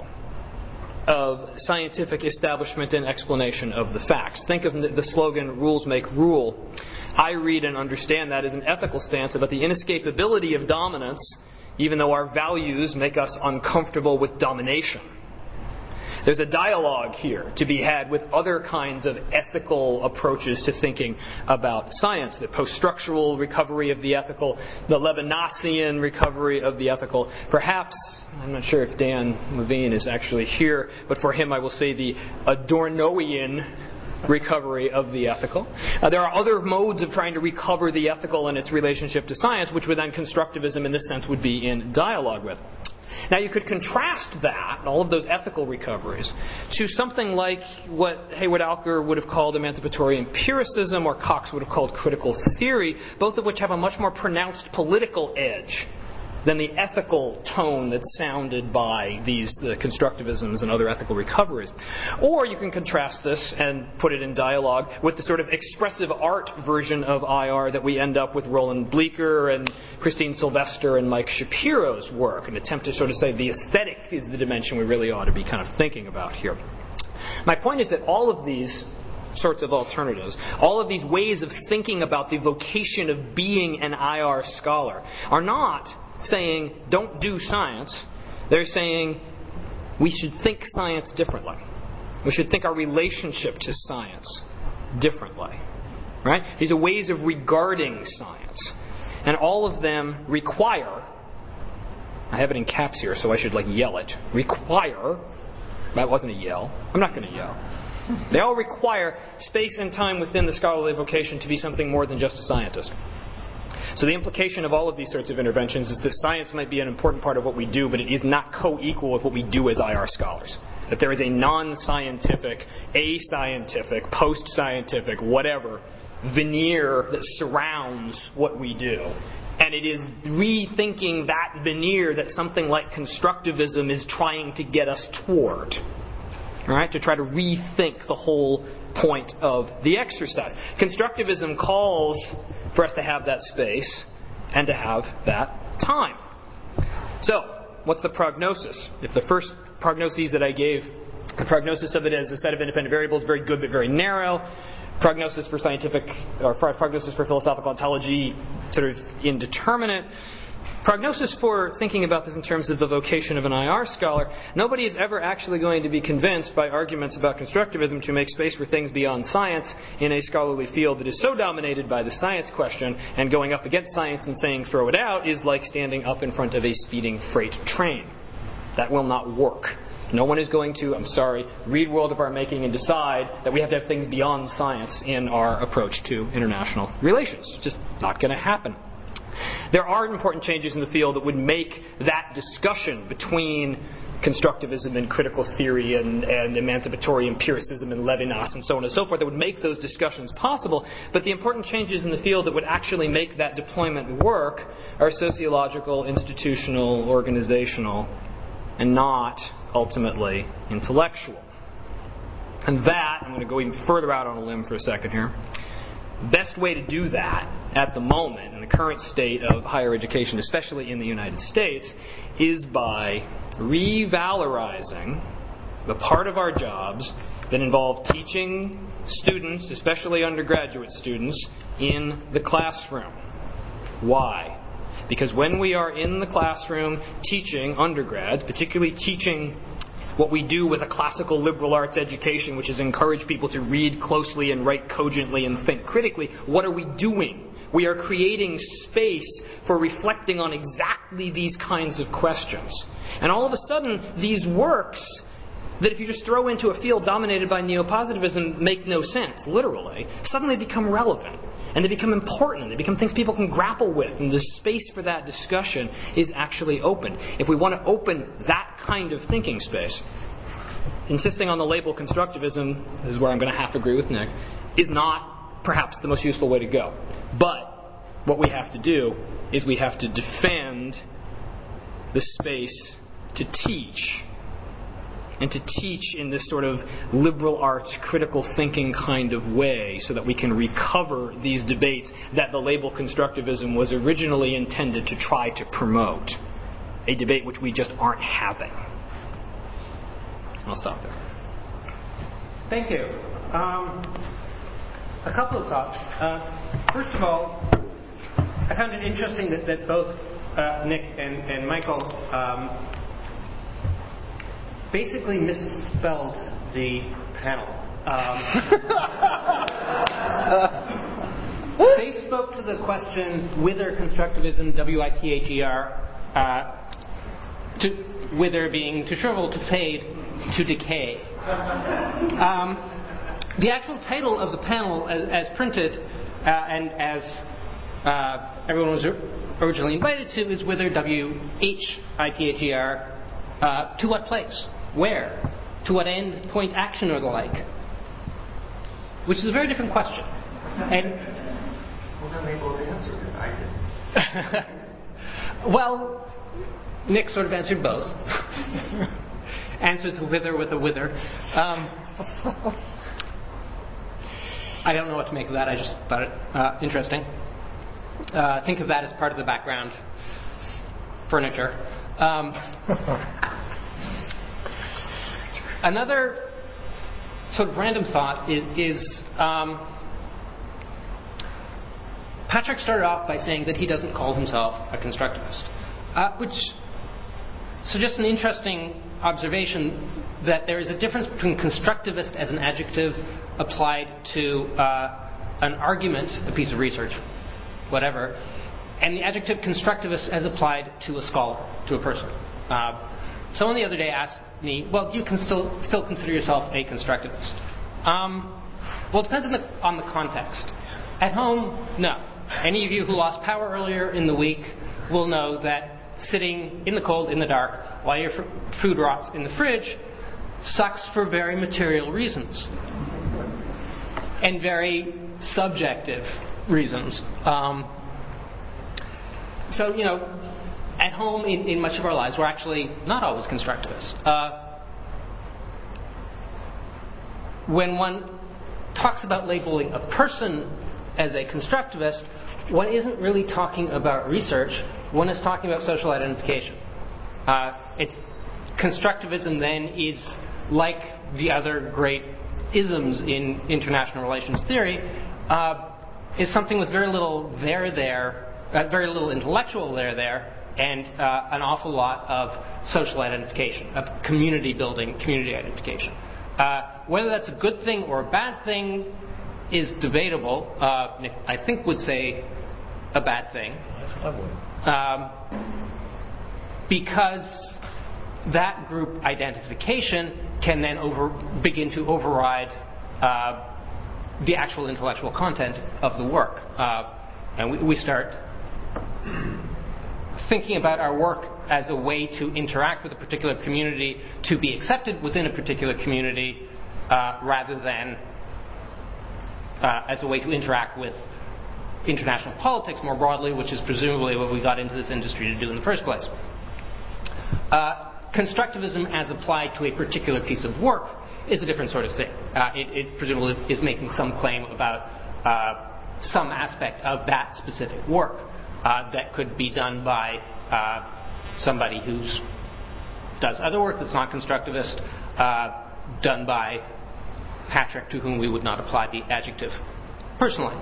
of scientific establishment and explanation of the facts. Think of the slogan, rules make rule. I read and understand that as an ethical stance about the inescapability of dominance, even though our values make us uncomfortable with domination. There's a dialogue here to be had with other kinds of ethical approaches to thinking about science. The post-structural recovery of the ethical, the Levinasian recovery of the ethical. Perhaps, I'm not sure if Dan Levine is actually here, but for him I will say the Adornoian recovery of the ethical. There are other modes of trying to recover the ethical and its relationship to science, which would then constructivism in this sense would be in dialogue with. Now you could contrast that, all of those ethical recoveries, to something like what Hayward Alker would have called emancipatory empiricism or Cox would have called critical theory, both of which have a much more pronounced political edge than the ethical tone that's sounded by these constructivisms and other ethical recoveries. Or you can contrast this and put it in dialogue with the sort of expressive art version of IR that we end up with Roland Bleecker and Christine Sylvester and Mike Shapiro's work, an attempt to sort of say the aesthetic is the dimension we really ought to be kind of thinking about here. My point is that all of these sorts of alternatives, all of these ways of thinking about the vocation of being an IR scholar are not saying don't do science. They're saying we should think science differently. We should think our relationship to science differently. Right? These are ways of regarding science. And all of them require, I have it in caps here so I should yell it, require, that wasn't a yell, I'm not going to yell. They all require space and time within the scholarly vocation to be something more than just a scientist. So the implication of all of these sorts of interventions is that science might be an important part of what we do, but it is not co-equal with what we do as IR scholars. That there is a non-scientific, ascientific, post-scientific, whatever, veneer that surrounds what we do. And it is rethinking that veneer that something like constructivism is trying to get us toward. All right? To try to rethink the whole point of the exercise. Constructivism calls for us to have that space and to have that time. So, what's the prognosis? If the first prognoses that I gave, the prognosis of it as a set of independent variables, very good but very narrow. Prognosis for scientific, or prognosis for philosophical ontology, sort of indeterminate. Prognosis for thinking about this in terms of the vocation of an IR scholar, nobody is ever actually going to be convinced by arguments about constructivism to make space for things beyond science in a scholarly field that is so dominated by the science question, and going up against science and saying throw it out is like standing up in front of a speeding freight train. That will not work. No one is going to, read World of Our Making and decide that we have to have things beyond science in our approach to international relations. Just not going to happen. There are important changes in the field that would make that discussion between constructivism and critical theory and emancipatory empiricism and Levinas and so on and so forth that would make those discussions possible. But the important changes in the field that would actually make that deployment work are sociological, institutional, organizational, and not ultimately intellectual. And that, I'm going to go even further out on a limb for a second here. Best way to do that at the moment, in the current state of higher education, especially in the United States, is by revalorizing the part of our jobs that involve teaching students, especially undergraduate students, in the classroom. Why? Because when we are in the classroom teaching undergrads, particularly teaching what we do with a classical liberal arts education, which is encourage people to read closely and write cogently and think critically, what are we doing? We are creating space for reflecting on exactly these kinds of questions. And all of a sudden, these works that if you just throw into a field dominated by neopositivism make no sense, literally, suddenly become relevant. And they become important. They become things people can grapple with. And the space for that discussion is actually open. If we want to open that kind of thinking space, insisting on the label constructivism, this is where I'm going to have to agree with Nick, is not perhaps the most useful way to go. But what we have to do is we have to defend the space to teach. And to teach in this sort of liberal arts, critical thinking kind of way so that we can recover these debates that the label constructivism was originally intended to try to promote. A debate which we just aren't having. I'll stop there. Thank you. A couple of thoughts. First of all, I found it interesting that both Nick and Michael basically misspelled the panel. They spoke to the question wither constructivism, W-I-T-H-E-R, to wither being to shrivel, to fade, to decay. The actual title of the panel, as printed and as everyone was originally invited to, is Wither, W-H-I-T-H-E-R, to what place? Where? To what end, point, action, or the like? Which is a very different question. And well, then they both answered it. I didn't. Well, Nick sort of answered both. Answered the wither with a wither. I don't know what to make of that. I just thought it interesting. Think of that as part of the background furniture. Another sort of random thought is Patrick started off by saying that he doesn't call himself a constructivist, which suggests an interesting observation that there is a difference between constructivist as an adjective applied to an argument, a piece of research, whatever, and the adjective constructivist as applied to a scholar, to a person. Someone the other day asked me, well, you can still consider yourself a constructivist. Well, it depends on the context. At home, no. Any of you who lost power earlier in the week will know that sitting in the cold, in the dark, while your food rots in the fridge sucks for very material reasons and very subjective reasons. So, at home in much of our lives, we're actually not always constructivists. When one talks about labeling a person as a constructivist, one isn't really talking about research. One is talking about social identification. Constructivism then is like the other great isms in international relations theory, is something with very little very little intellectual there, and an awful lot of social identification, of community building, community identification. Whether that's a good thing or a bad thing is debatable. Nick, I think, would say a bad thing. Because that group identification can then begin to override the actual intellectual content of the work. And we start thinking about our work as a way to interact with a particular community, to be accepted within a particular community, rather than as a way to interact with international politics more broadly, which is presumably what we got into this industry to do in the first place. Constructivism as applied to a particular piece of work is a different sort of thing. It presumably is making some claim about some aspect of that specific work that could be done by somebody who does other work that's not constructivist, done by Patrick, to whom we would not apply the adjective personally.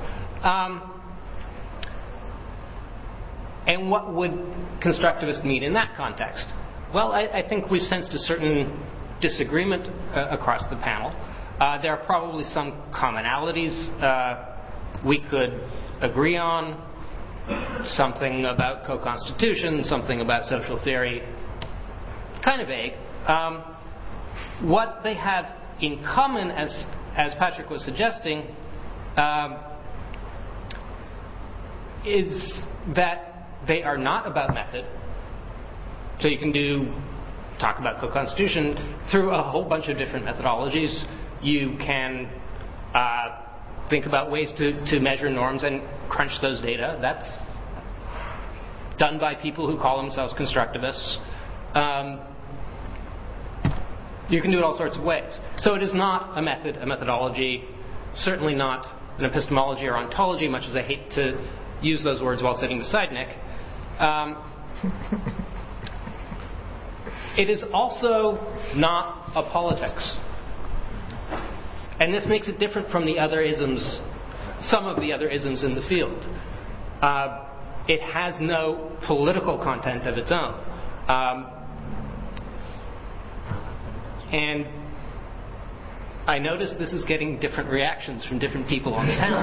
And what would constructivist mean in that context? Well, I think we've sensed a certain disagreement across the panel. There are probably some commonalities we could agree on. Something about co-constitution, something about social theory. Kind of vague. What they have in common, as Patrick was suggesting, is that they are not about method. So you can talk about co-constitution through a whole bunch of different methodologies. You can think about ways to measure norms and crunch those data. That's done by people who call themselves constructivists. You can do it all sorts of ways. So it is not a method, a methodology, certainly not an epistemology or ontology, much as I hate to use those words while sitting beside Nick. It is also not a politics. And this makes it different from the other isms, some of the other isms in the field. It has no political content of its own. And I notice this is getting different reactions from different people on the panel.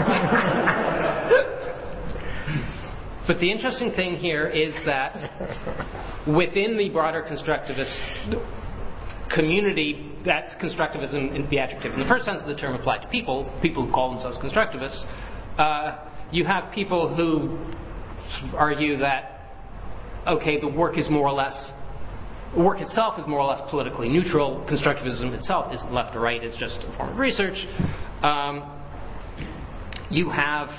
But the interesting thing here is that within the broader constructivist community, that's constructivism in the adjective. In the first sense of the term applied to people who call themselves constructivists, you have people who argue that, okay, the work itself is more or less politically neutral. Constructivism itself isn't left or right, it's just a form of research. You have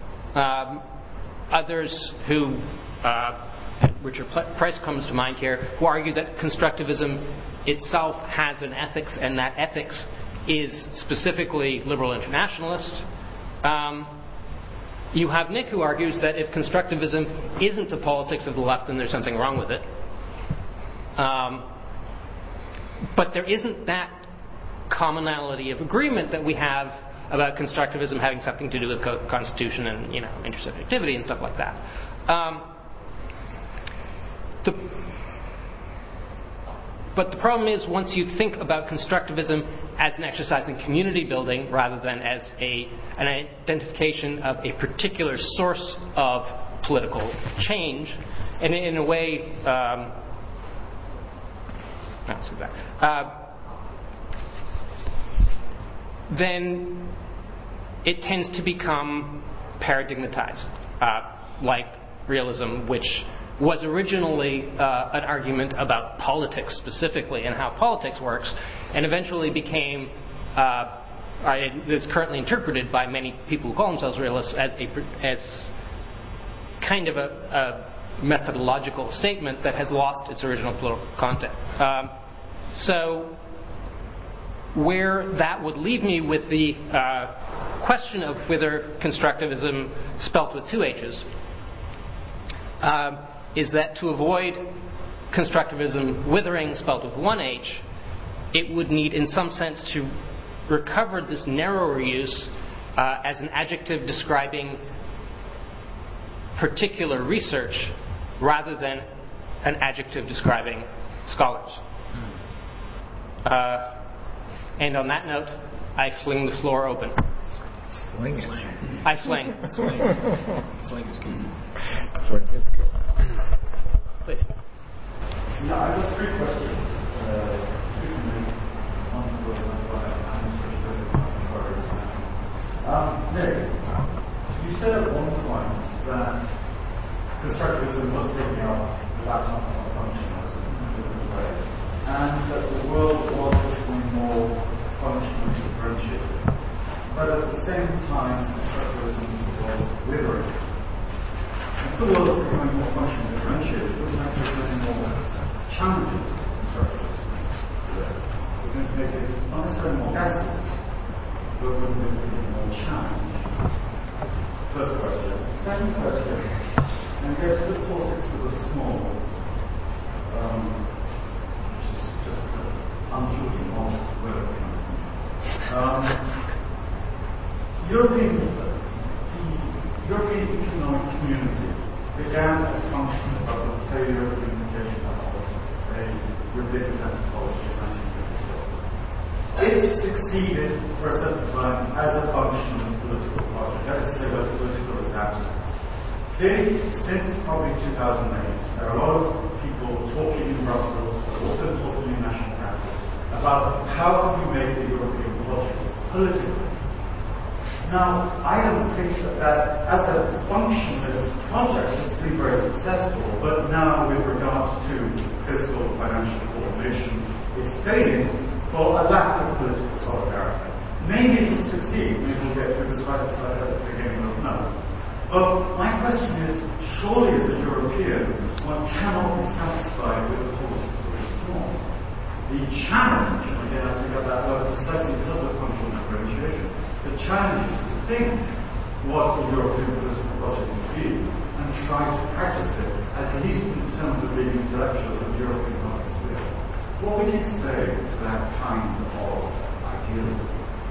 others who, Richard Price comes to mind here, who argue that constructivism itself has an ethics, and that ethics is specifically liberal internationalist. You have Nick, who argues that if constructivism isn't the politics of the left, then there's something wrong with it. But there isn't that commonality of agreement that we have about constructivism having something to do with constitution and intersubjectivity and stuff like that. But the problem is, once you think about constructivism as an exercise in community building rather than as an identification of a particular source of political change, and in a way, then it tends to become paradigmatized, like realism, which was originally an argument about politics specifically and how politics works, and eventually became, is currently interpreted by many people who call themselves realists as kind of a methodological statement that has lost its original political content. So where that would leave me with the question of whether constructivism, spelt with two H's, is that to avoid constructivism withering, spelt with one H, it would need in some sense to recover this narrower use as an adjective describing particular research rather than an adjective describing scholars. And on that note, I fling the floor open. Fling. I fling. Fling is good. Please. Yeah, I have three questions. One for Nick, you said at one point that constructivism was taking up the laptop functionalism in a different way, and that the world was becoming more functionally differentiated. But at the same time, constructivism was withering. If the world is becoming more functionally differentiated, it wouldn't have to be any more challenges to constructivism. We're going to make it not necessarily more gaseous, but we're going to make it more challenge. First question. Second question, and goes to the politics of the small, which is just an untruly honest word. The European economic community began as functions of the failure of unification of politics, a ridiculous anthropology of 1954. It succeeded for a certain time as a function of political project. That is to say, that political is absent. Clearly, since probably 2008, there are a lot of people talking in Brussels, but also talking in national capitals, about how can we make the European project political. Now, I don't think that as a functionalist project has been very successful, but now with regards to fiscal and financial coordination, it's failing for a lack of political solidarity. Maybe it will succeed, maybe we'll get through this crisis at the beginning of no. But my question is, surely as a European, one cannot be satisfied with the politics of the small. The challenge, and again I think about that word precisely because of functional differentiation, the challenge is to think what the European political project would be and try to practice it, at least in terms of being intellectual of the European public sphere. What would you say to that kind of idealism?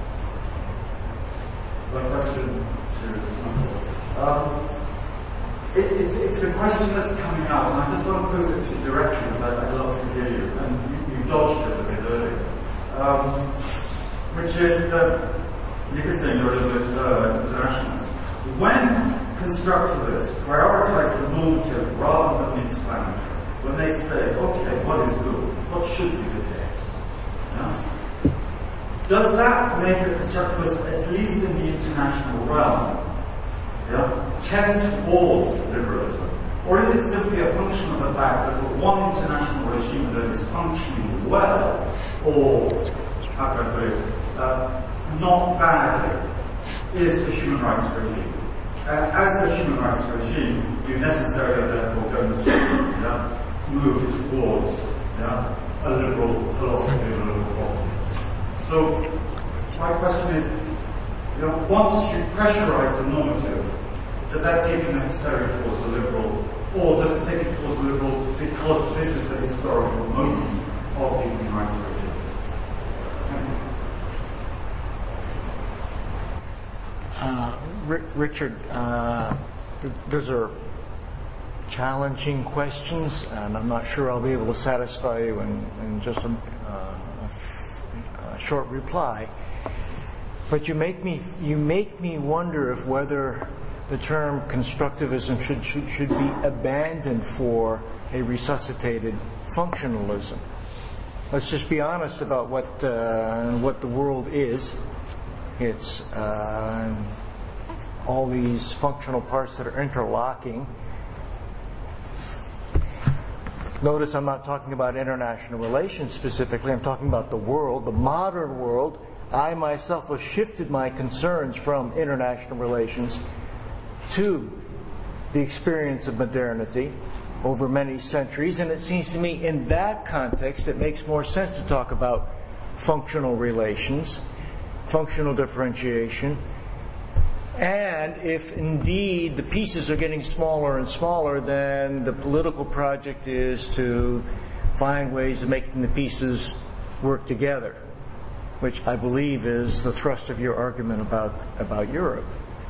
My question to Michael. It's a question that's coming out, and I just want to pose it to you directly, because I'd love to hear you, and you dodged it a bit earlier. which is you could say you're a little bit internationalist. When constructivists prioritize the normative rather than the explanatory, when they say, okay, what is good? What should be the case? Yeah? Does that make a constructivist, at least in the international realm, tend towards liberalism? Or is it simply a function of the fact that the one international regime that is functioning well, or, how can I put it, not badly, is the human rights regime? As the human rights regime, you necessarily therefore going to move towards a liberal philosophy and a liberal policy. So, my question is, once you pressurize the normative, does that take you necessarily towards the liberal, or does it take you towards the liberal because this is the historical moment of the human rights regime? Richard, those are challenging questions, and I'm not sure I'll be able to satisfy you in just a short reply. But you make me wonder if whether the term constructivism should be abandoned for a resuscitated functionalism. Let's just be honest about what the world is. It's all these functional parts that are interlocking. Notice I'm not talking about international relations specifically. I'm talking about the world, the modern world. I myself have shifted my concerns from international relations to the experience of modernity over many centuries. And it seems to me in that context it makes more sense to talk about functional relations, functional differentiation. And if indeed the pieces are getting smaller and smaller, then the political project is to find ways of making the pieces work together, which I believe is the thrust of your argument about Europe.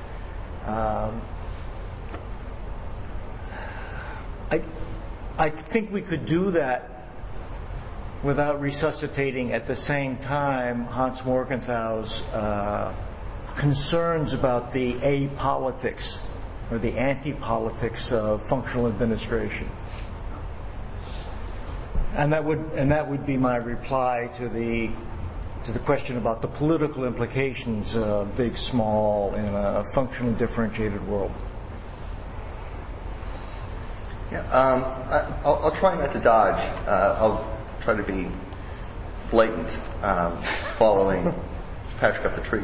I think we could do that without resuscitating at the same time Hans Morgenthau's concerns about the apolitics or the anti-politics of functional administration. And that would be my reply to the question about the political implications of big, small in a functionally differentiated world. Yeah, I'll try not to dodge. I'll try to be blatant, following Patrick up the tree.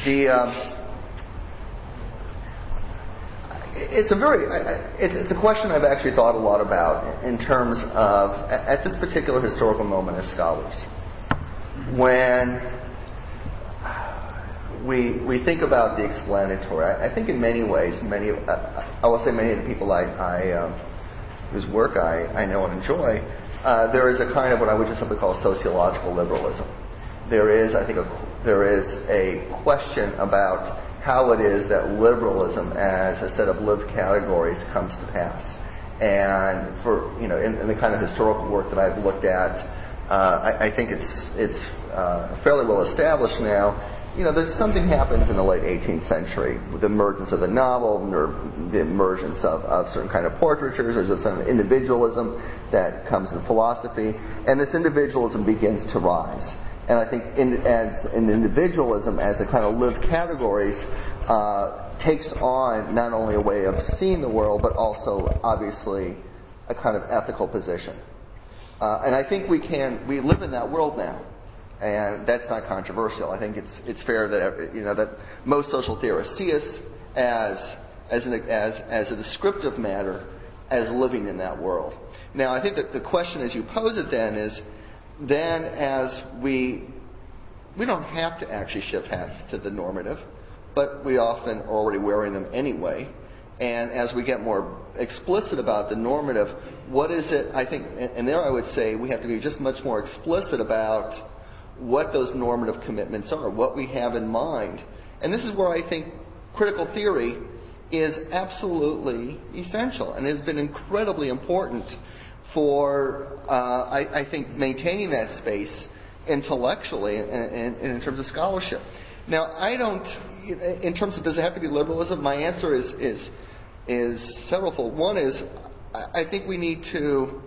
It's a question I've actually thought a lot about in terms of, at this particular historical moment as scholars, when we think about the explanatory. I think in many ways, I will say many of the people whose work I know and enjoy, there is a kind of what I would just simply call sociological liberalism. There is a question about how it is that liberalism as a set of lived categories comes to pass. And in the kind of historical work that I've looked at, I think it's fairly well established now. There's something happens in the late 18th century with the emergence of the novel, the emergence of certain kind of portraitures. There's a certain individualism that comes in philosophy, and this individualism begins to rise. And I think in individualism as a kind of lived categories takes on not only a way of seeing the world, but also obviously a kind of ethical position. And I think we live in that world now. And that's not controversial. I think it's fair that most social theorists see us as a descriptive matter as living in that world. Now, I think that the question as you pose it then is, then as we don't have to actually shift hats to the normative, but we often are already wearing them anyway. And as we get more explicit about the normative, what is it? I think, and there I would say we have to be just much more explicit about what those normative commitments are, what we have in mind. And this is where I think critical theory is absolutely essential and has been incredibly important for, I think, maintaining that space intellectually and in terms of scholarship. Now, I don't, in terms of does it have to be liberalism, my answer is severalfold. One is, I think we need to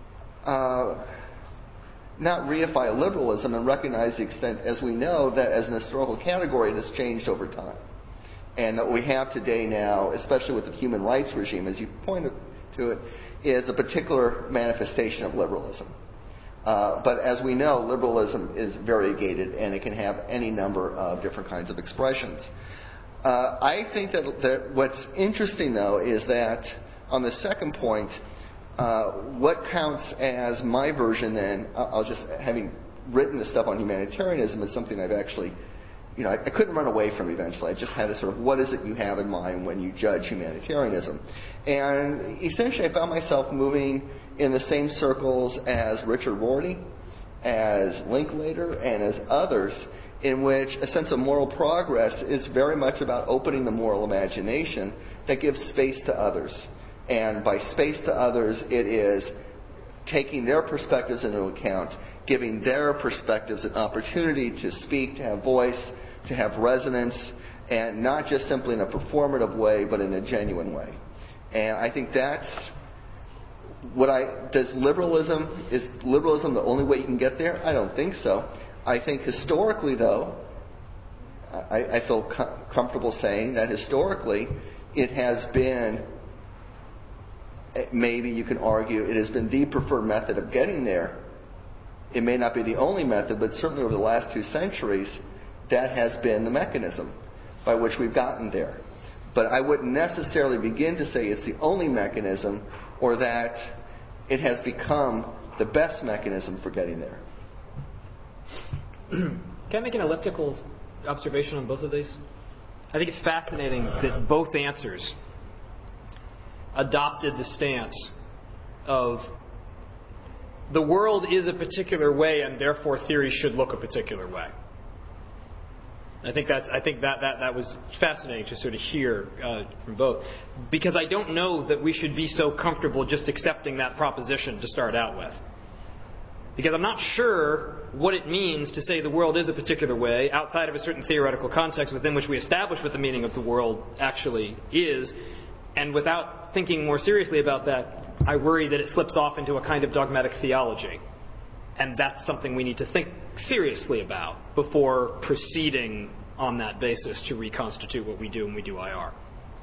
not reify liberalism and recognize the extent, as we know, that as an historical category, it has changed over time. And that what we have today now, especially with the human rights regime, as you pointed to it, is a particular manifestation of liberalism. But as we know, liberalism is variegated, and it can have any number of different kinds of expressions. I think that what's interesting, though, is that on the second point, what counts as my version then, I'll just, having written this stuff on humanitarianism, is something I've actually, I couldn't run away from eventually. I just had a sort of, what is it you have in mind when you judge humanitarianism? And essentially I found myself moving in the same circles as Richard Rorty, as Linklater, and as others, in which a sense of moral progress is very much about opening the moral imagination that gives space to others. And by space to others, it is taking their perspectives into account, giving their perspectives an opportunity to speak, to have voice, to have resonance, and not just simply in a performative way, but in a genuine way. And I think that's is liberalism the only way you can get there? I don't think so. I think historically, though, I feel comfortable saying that historically it has been, maybe you can argue, it has been the preferred method of getting there. It may not be the only method, but certainly over the last 2 centuries, that has been the mechanism by which we've gotten there. But I wouldn't necessarily begin to say it's the only mechanism or that it has become the best mechanism for getting there. Can I make an elliptical observation on both of these? I think it's fascinating that both answers adopted the stance of the world is a particular way and therefore theory should look a particular way. I think that was fascinating to sort of hear from both, because I don't know that we should be so comfortable just accepting that proposition to start out with. Because I'm not sure what it means to say the world is a particular way outside of a certain theoretical context within which we establish what the meaning of the world actually is. And without thinking more seriously about that, I worry that it slips off into a kind of dogmatic theology. And that's something we need to think seriously about before proceeding on that basis to reconstitute what we do when we do IR.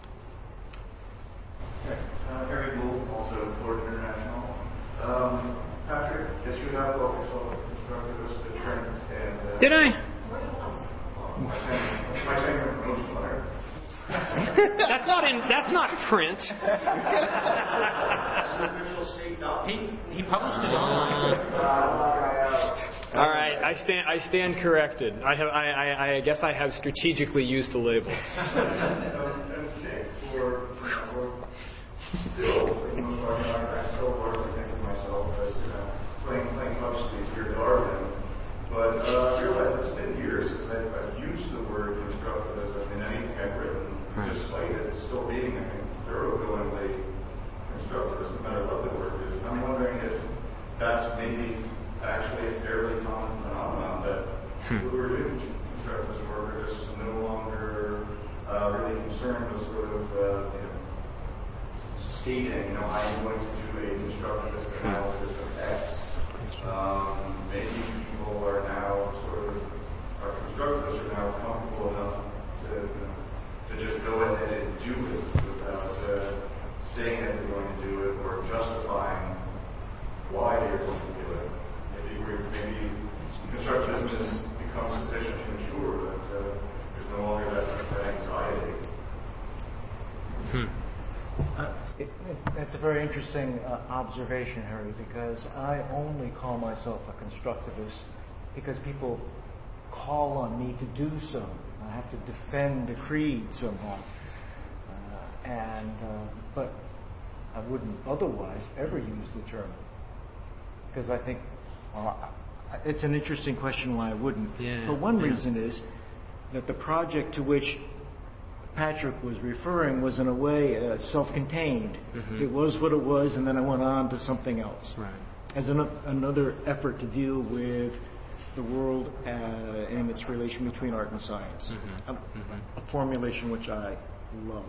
Harry Gould, also Florida International. Patrick, yes, you have called yourself a constructivist, a trend, and... Did I? My segment from Newsletter. That's not print. He published it online. All right, I stand corrected. I guess I have strategically used the label. And Nick, for still, for the most part, I still largely think of myself as playing obviously here at Darwin, but I realize it's been years since I've used the word constructivism in anything I've written. Despite it still being, I think, thoroughgoingly constructivist, no matter what the word is. I'm wondering if that's maybe actually a fairly common phenomenon that people who are doing constructivist work are just no longer really concerned with sort of stating, I'm going to do a constructivist analysis of X. Maybe people are now our constructivists are now comfortable enough to just go ahead and do it without saying that they're going to do it or justifying why they're going to do it. Maybe constructivism has become sufficiently mature that there's no longer that anxiety. That's a very interesting observation, Harry, because I only call myself a constructivist because people call on me to do so. I have to defend the creed somehow. But I wouldn't otherwise ever use the term. Because I think, it's an interesting question why I wouldn't. But one reason is that the project to which Patrick was referring was in a way self-contained. Mm-hmm. It was what it was, and then I went on to something else. Right. As another effort to deal with the world and its relation between art and science. A formulation which I love.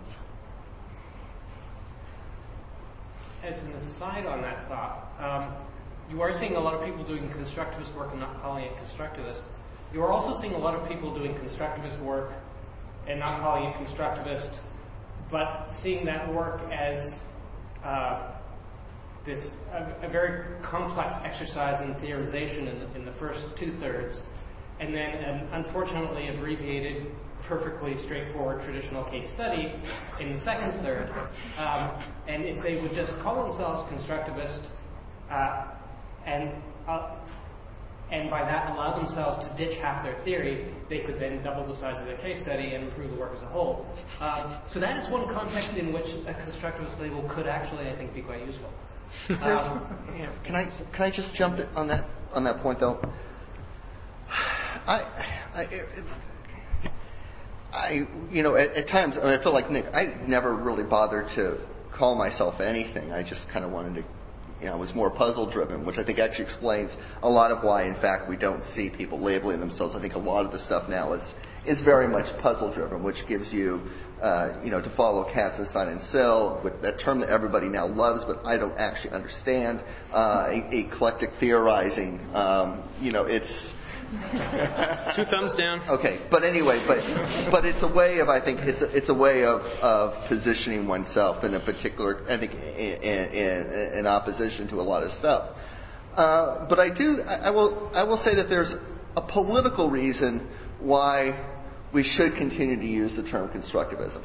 As an aside on that thought, you are seeing a lot of people doing constructivist work and not calling it constructivist. You are also seeing a lot of people doing constructivist work and not calling it constructivist, but seeing that work as a very complex exercise in theorization in the first two-thirds, and then an unfortunately abbreviated, perfectly straightforward traditional case study in the second third. And if they would just call themselves constructivist and by that allow themselves to ditch half their theory, they could then double the size of their case study and improve the work as a whole. So that is one context in which a constructivist label could actually, I think, be quite useful. Can I just jump on that point though? At times, I feel like Nick. I never really bothered to call myself anything. I just kind of wanted to, was more puzzle driven, which I think actually explains a lot of why, in fact, we don't see people labeling themselves. I think a lot of the stuff now is very much puzzle driven, which gives you, to follow Katzenstein and Sill, with that term that everybody now loves, but I don't actually understand, eclectic theorizing. It's 2 thumbs down. Okay, but anyway, but it's a way of, I think, it's a way of positioning oneself in a particular, I think, in opposition to a lot of stuff. But I will say that there's a political reason why we should continue to use the term constructivism,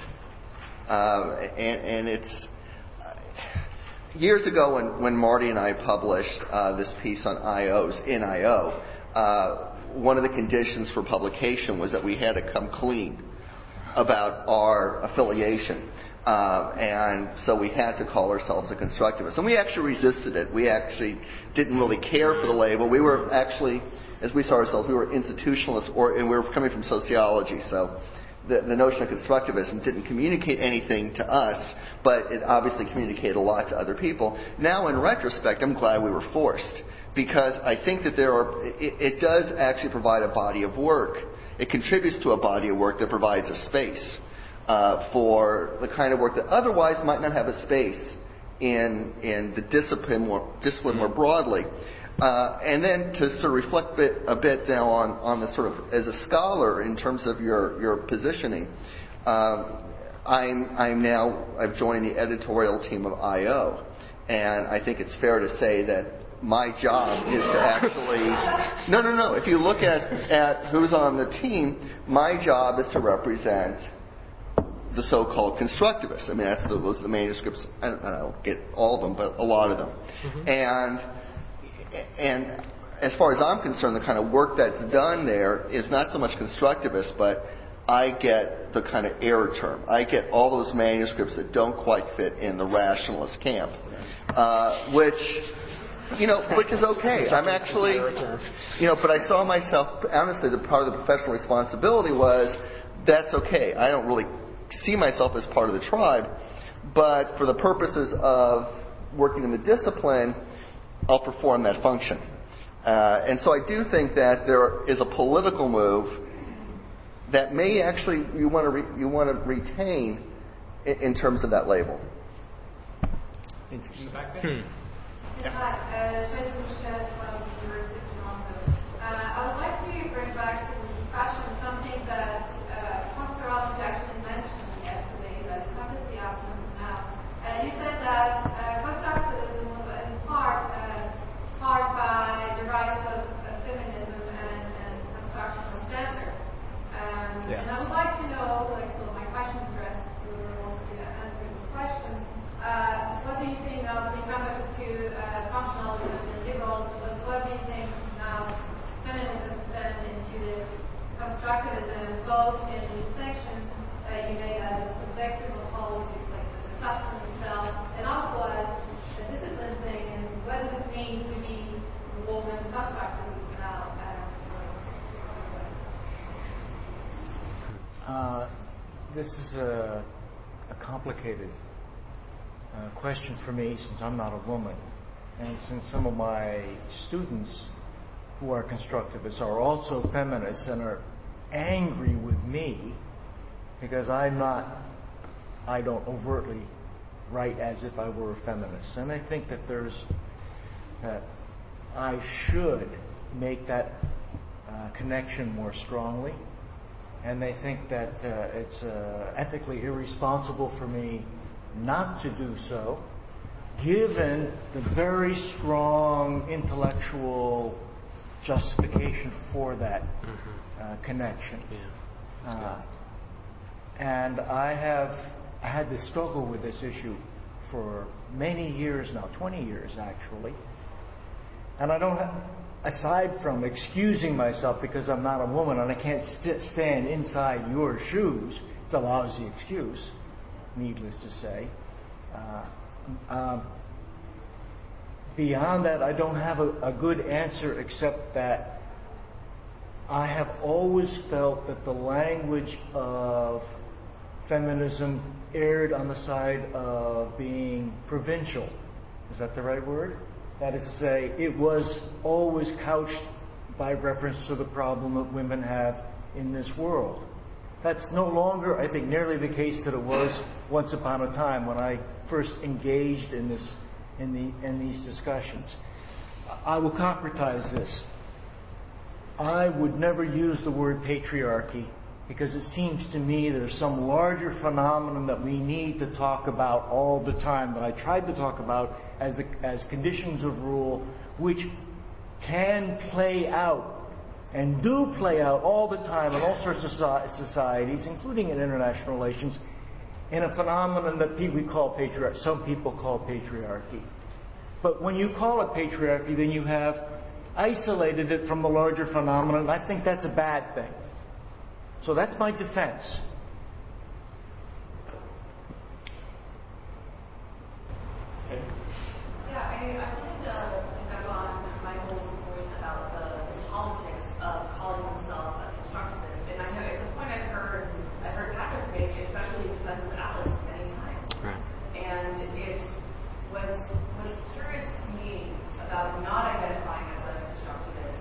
and it's years ago when Marty and I published this piece on IOs in IO. One of the conditions for publication was that we had to come clean about our affiliation. And so we had to call ourselves a constructivist. And we actually resisted it. We actually didn't really care for the label. We were actually, as we saw ourselves, we were institutionalists, and we were coming from sociology. So the notion of constructivism didn't communicate anything to us, but it obviously communicated a lot to other people. Now, in retrospect, I'm glad we were forced, because I think that it does actually provide a body of work. It contributes to a body of work that provides a space for the kind of work that otherwise might not have a space in the discipline more broadly. And then to sort of reflect a bit now on the sort of as a scholar in terms of your positioning, I've joined the editorial team of IO, and I think it's fair to say that my job is to actually... No. If you look at who's on the team, my job is to represent the so-called constructivists. I mean, those are the manuscripts. I don't get all of them, but a lot of them. And as far as I'm concerned, the kind of work that's done there is not so much constructivist, but I get the kind of error term. I get all those manuscripts that don't quite fit in the rationalist camp, which is okay. I'm actually, but I saw myself, honestly, the part of the professional responsibility was, that's okay. I don't really see myself as part of the tribe, but for the purposes of working in the discipline, I'll perform that function. And so I do think that there is a political move that may actually you want to retain in terms of that label. Interesting. Hi, Tracy Michelle from the University of Toronto. I would like to bring back to the discussion something that Professor Rollins actually mentioned yesterday that is completely absent now. You said that constructivism was in part by the rise of feminism and construction of gender. And I would like to know, so my question is addressed to whoever wants to answer the question. What do you think of the conduct to functionalism and liberalism? What do you think now feminism stands into the constructivism, both in the distinction that you made as subjective of politics, like the substance itself, and also as a discipline thing, and what does it mean to be a woman constructivist now? This is a complicated question for me, since I'm not a woman, and since some of my students who are constructivists are also feminists and are angry with me because I don't overtly write as if I were a feminist. And I think that I should make that connection more strongly. And they think that it's ethically irresponsible for me not to do so, given the very strong intellectual justification for that connection. And I had to struggle with this issue for many years now, 20 years actually. And I don't have, aside from excusing myself because I'm not a woman and I can't stand inside your shoes, it's a lousy excuse, needless to say. Beyond that, I don't have a good answer except that I have always felt that the language of feminism erred on the side of being provincial. Is that the right word? That is to say, it was always couched by reference to the problem that women have in this world. That's no longer, I think, nearly the case that it was once upon a time when I first engaged in these discussions. I will concretize this. I would never use the word patriarchy because it seems to me there's some larger phenomenon that we need to talk about all the time that I tried to talk about as conditions of rule which can play out and do play out all the time in all sorts of societies, including in international relations, in a phenomenon that we call patriarchy. Some people call patriarchy. But when you call it patriarchy, then you have isolated it from the larger phenomenon, and I think that's a bad thing. So that's my defense. Yeah, I wanted to pick up on Michael's point about the politics of calling himself a constructivist. And I know it's a point I've heard Patrick make, especially because of Alex, many times. Right. And what's curious to me about not identifying as a constructivist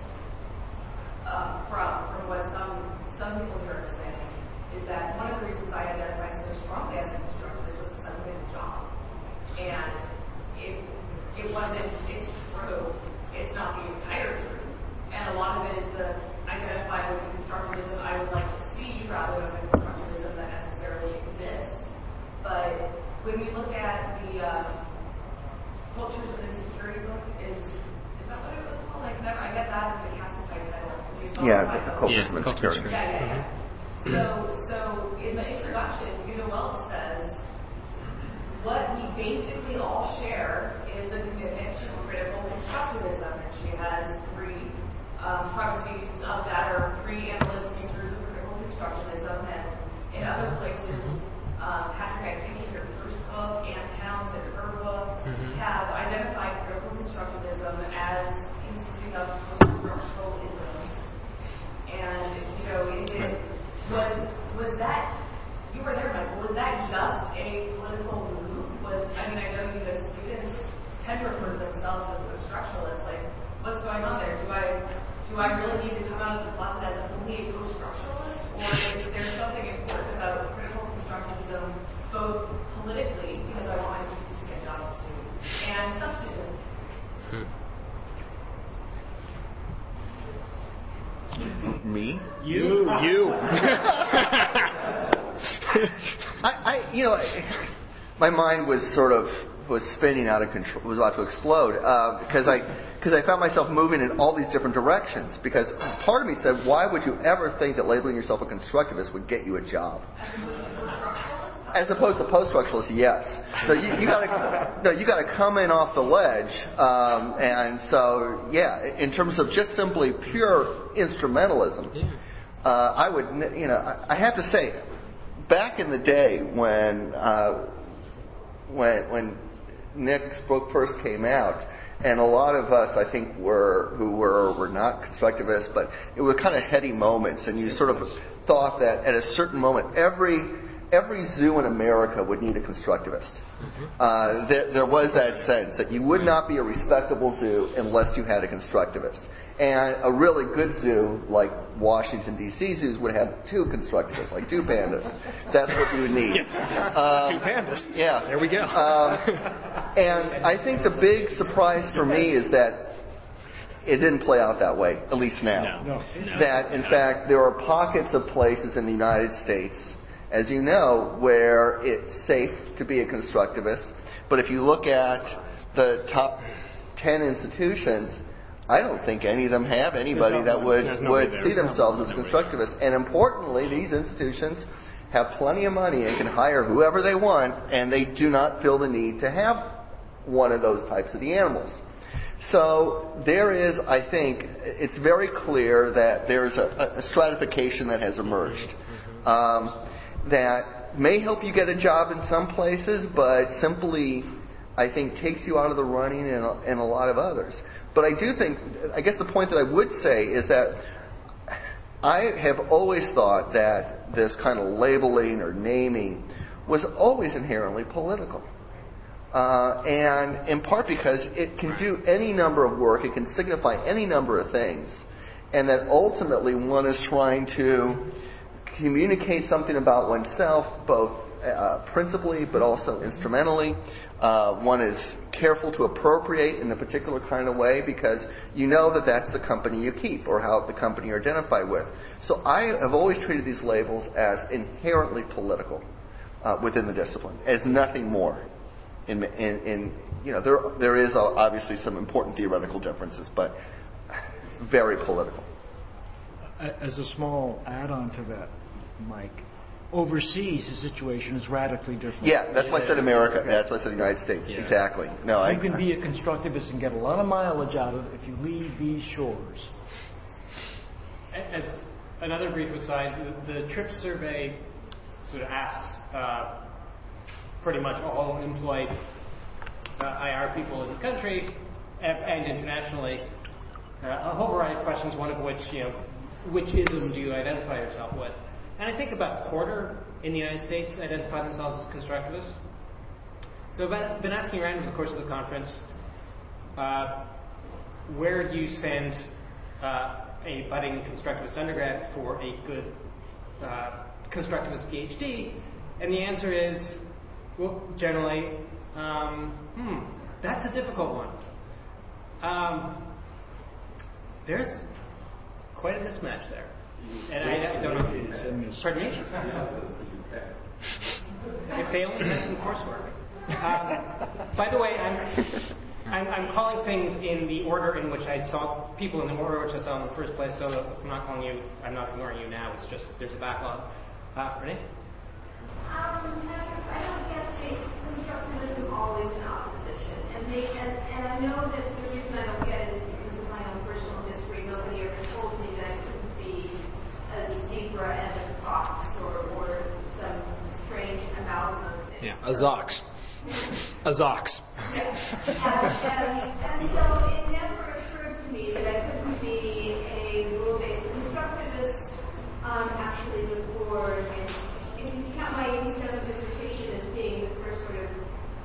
from what some people here are saying is that one of the reasons I identified so strongly as a constructivist was because I wanted a job. And it wasn't, it's true, it's not the entire truth. And a lot of it is the identify with the constructivism I would like to see rather than the constructivism that necessarily exists. But when we look at the Cultures of Insecurity book, is that what it was called? I get that as the Catholic title. The Cultures of Insecurity. Yeah. So in the introduction, Una Wells says, what we basically all share is a commitment to critical constructivism. And she has three premises of that, or three analytic features of critical constructivism. And in other places, Patrick, I think in your first book, Ann Towns in her book, have identified critical constructivism as consisting of structuralism. And, was that, you were there, Michael, was that just a political move? I know you as students tend to refer to themselves as a structuralist. Like, what's going on there? Do I really need to come out of the closet as only a post-structuralist? Or is there something important about critical constructivism, both politically, because I want my students to get jobs too, and substantively? Me? You. My mind was spinning out of control, was about to explode, because I found myself moving in all these different directions. Because part of me said, why would you ever think that labeling yourself a constructivist would get you a job? As opposed to post-structuralist, yes. So you gotta come in off the ledge, and so in terms of just simply pure instrumentalism, I have to say, back in the day when Nick's book first came out, and a lot of us, I think, were not constructivists, but it was kind of heady moments, and you sort of thought that at a certain moment, every zoo in America would need a constructivist. There was that sense that you would not be a respectable zoo unless you had a constructivist. And a really good zoo, like Washington, D.C. zoos, would have 2 constructivists, like 2 pandas. That's what you would need. 2 pandas. Yeah. There we go. And I think the big surprise for me is that it didn't play out that way, at least now. No. That, in fact, there are pockets of places in the United States, as you know, where it's safe to be a constructivist. But if you look at the top 10 institutions, I don't think any of them have anybody that would see themselves as constructivists. And importantly, these institutions have plenty of money and can hire whoever they want, and they do not feel the need to have one of those types of the animals. So there is, I think, it's very clear that there's a stratification that has emerged that may help you get a job in some places, but simply, I think, takes you out of the running in a lot of others. But I do think, I guess the point that I would say is that I have always thought that this kind of labeling or naming was always inherently political. And in part because it can do any number of work, it can signify any number of things, and that ultimately one is trying to communicate something about oneself, both principally but also instrumentally. One is careful to appropriate in a particular kind of way because you know that that's the company you keep or how the company you're identified with. So I have always treated these labels as inherently political within the discipline, as nothing more. There is obviously some important theoretical differences, but very political. As a small add-on to that, Mike, overseas the situation is radically different. Yeah, that's why I said America. That's why I said the United States. Yeah. Exactly. No, you can be a constructivist and get a lot of mileage out of it if you leave these shores. As another brief aside, the TRIPS survey sort of asks pretty much all employed IR people in the country and internationally a whole variety of questions, one of which, which ism do you identify yourself with? And I think about a quarter in the United States identify themselves as constructivists. So I've been asking around in the course of the conference, where do you send a budding constructivist undergrad for a good constructivist PhD? And the answer is, well, generally, that's a difficult one. There's quite a mismatch there. And I don't know. Pardon me? If they only had some coursework. By the way, I'm calling things in the order in which I saw people in the order which I saw in the first place. So I'm not calling you. I'm not ignoring you now. It's just there's a backlog. Renee? I don't get constructivism always in opposition, and I know that the reason I don't get it is because of my own personal history. Nobody ever told me that I couldn't be a zebra and a fox or some strange amalgam of things. Yeah, a zox. A zox. Yeah. And so it never occurred to me that I couldn't be a rule-based constructivist actually before. If you count my 87 dissertation as being the first sort of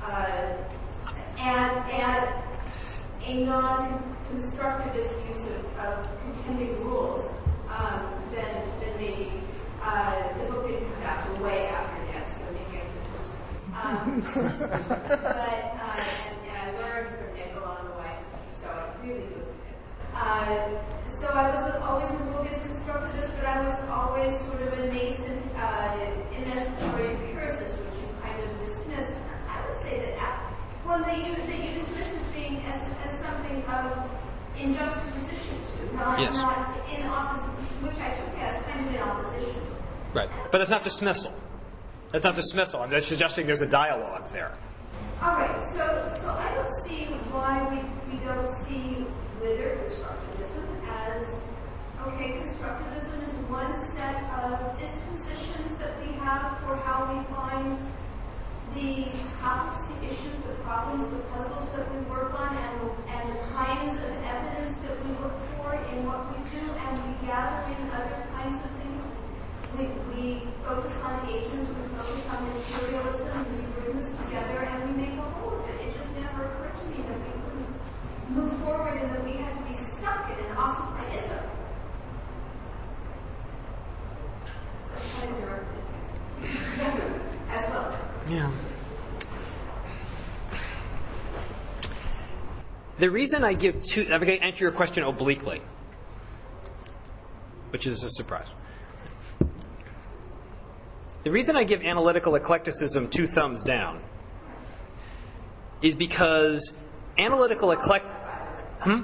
and a non-constructivist use of contending rules, then maybe the book didn't come out till way after that, so maybe I'm the first one. But and I learned from Nick along the way, so it really was good. So I wasn't always a rule-based constructivist, but I was always sort of a nascent inestimatory empiricist, which you kind of dismissed. I would say that that you dismiss as being as something in juxtaposition to, not in opposition, which I took as kind of in opposition. Right, but that's not dismissal. That's not dismissal. I'm suggesting there's a dialogue there. All right, so I don't see why we don't see wither constructivism as, okay, constructivism is one set of dispositions that we have for how we find the topics, the issues, the problems, the puzzles that we work on, and the kinds of evidence that we look for in what we do, and we gather in other kinds of things. We focus on agents, we focus on materialism, and we bring this together and we make a whole of it. It just never occurred to me that we couldn't move forward and that we had to be stuck in an The reason I give two... I'm going to answer your question obliquely, which is a surprise. The reason I give analytical eclecticism 2 thumbs down is because analytical No.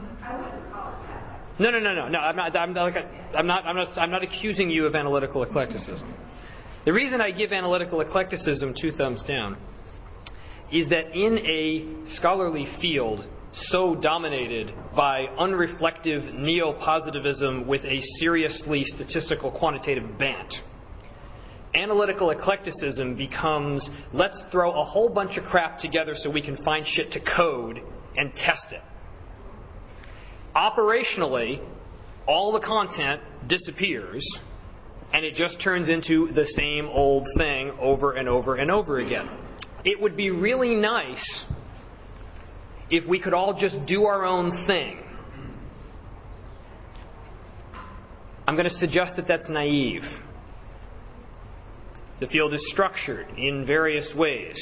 I'm not accusing you of analytical eclecticism. The reason I give analytical eclecticism 2 thumbs down is that in a scholarly field so dominated by unreflective neo-positivism with a seriously statistical quantitative bent, analytical eclecticism becomes, let's throw a whole bunch of crap together so we can find shit to code and test it. Operationally, all the content disappears, and it just turns into the same old thing over and over and over again. It would be really nice if we could all just do our own thing. I'm going to suggest that that's naive. The field is structured in various ways.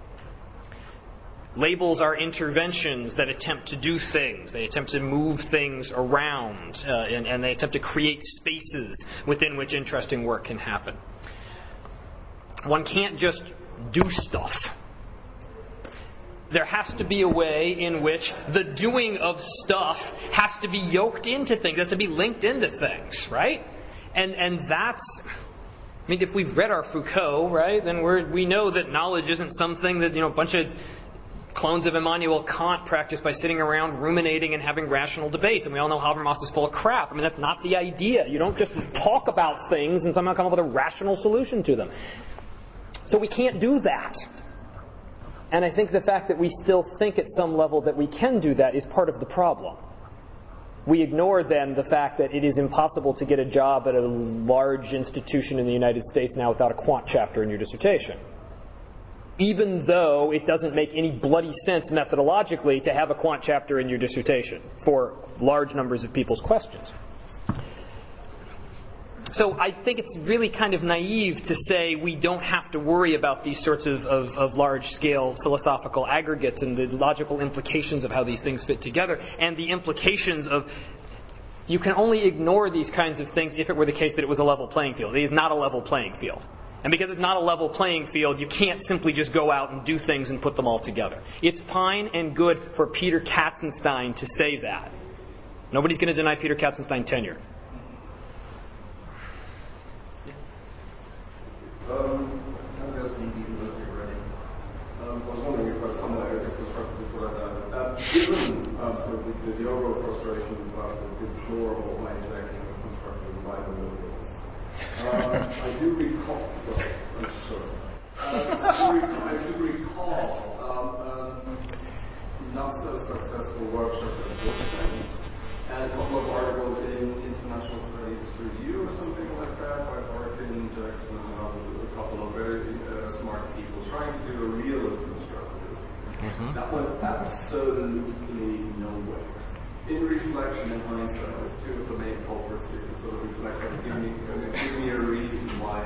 Labels are interventions that attempt to do things. They attempt to move things around, and they attempt to create spaces within which interesting work can happen. One can't just do stuff. There has to be a way in which the doing of stuff has to be yoked into things, has to be linked into things, right? And that's... I mean, if we've read our Foucault, right, then we know that knowledge isn't something that, a bunch of clones of Immanuel Kant practice by sitting around ruminating and having rational debates. And we all know Habermas is full of crap. I mean, that's not the idea. You don't just talk about things and somehow come up with a rational solution to them. So we can't do that. And I think the fact that we still think at some level that we can do that is part of the problem. We ignore then the fact that it is impossible to get a job at a large institution in the United States now without a quant chapter in your dissertation. Even though it doesn't make any bloody sense methodologically to have a quant chapter in your dissertation for large numbers of people's questions. So I think it's really kind of naive to say we don't have to worry about these sorts of large-scale philosophical aggregates and the logical implications of how these things fit together, and the implications of... You can only ignore these kinds of things if it were the case that it was a level playing field. It is not a level playing field. And because it's not a level playing field, you can't simply just go out and do things and put them all together. It's fine and good for Peter Katzenstein to say that. Nobody's going to deny Peter Katzenstein tenure. I was wondering if some of the constructivists would have given sort of the overall frustration about the deplorable hijacking of constructivism by the liberals. I do recall, not so successful workshops at Brookings, and a couple of articles in International Studies Review or something like that by Arkin, Jackson, and a couple of very smart people trying to do a realist constructivism. That went absolutely nowhere. In reflection, in hindsight, 2 of the main culprits here can sort of reflect and give me a reason why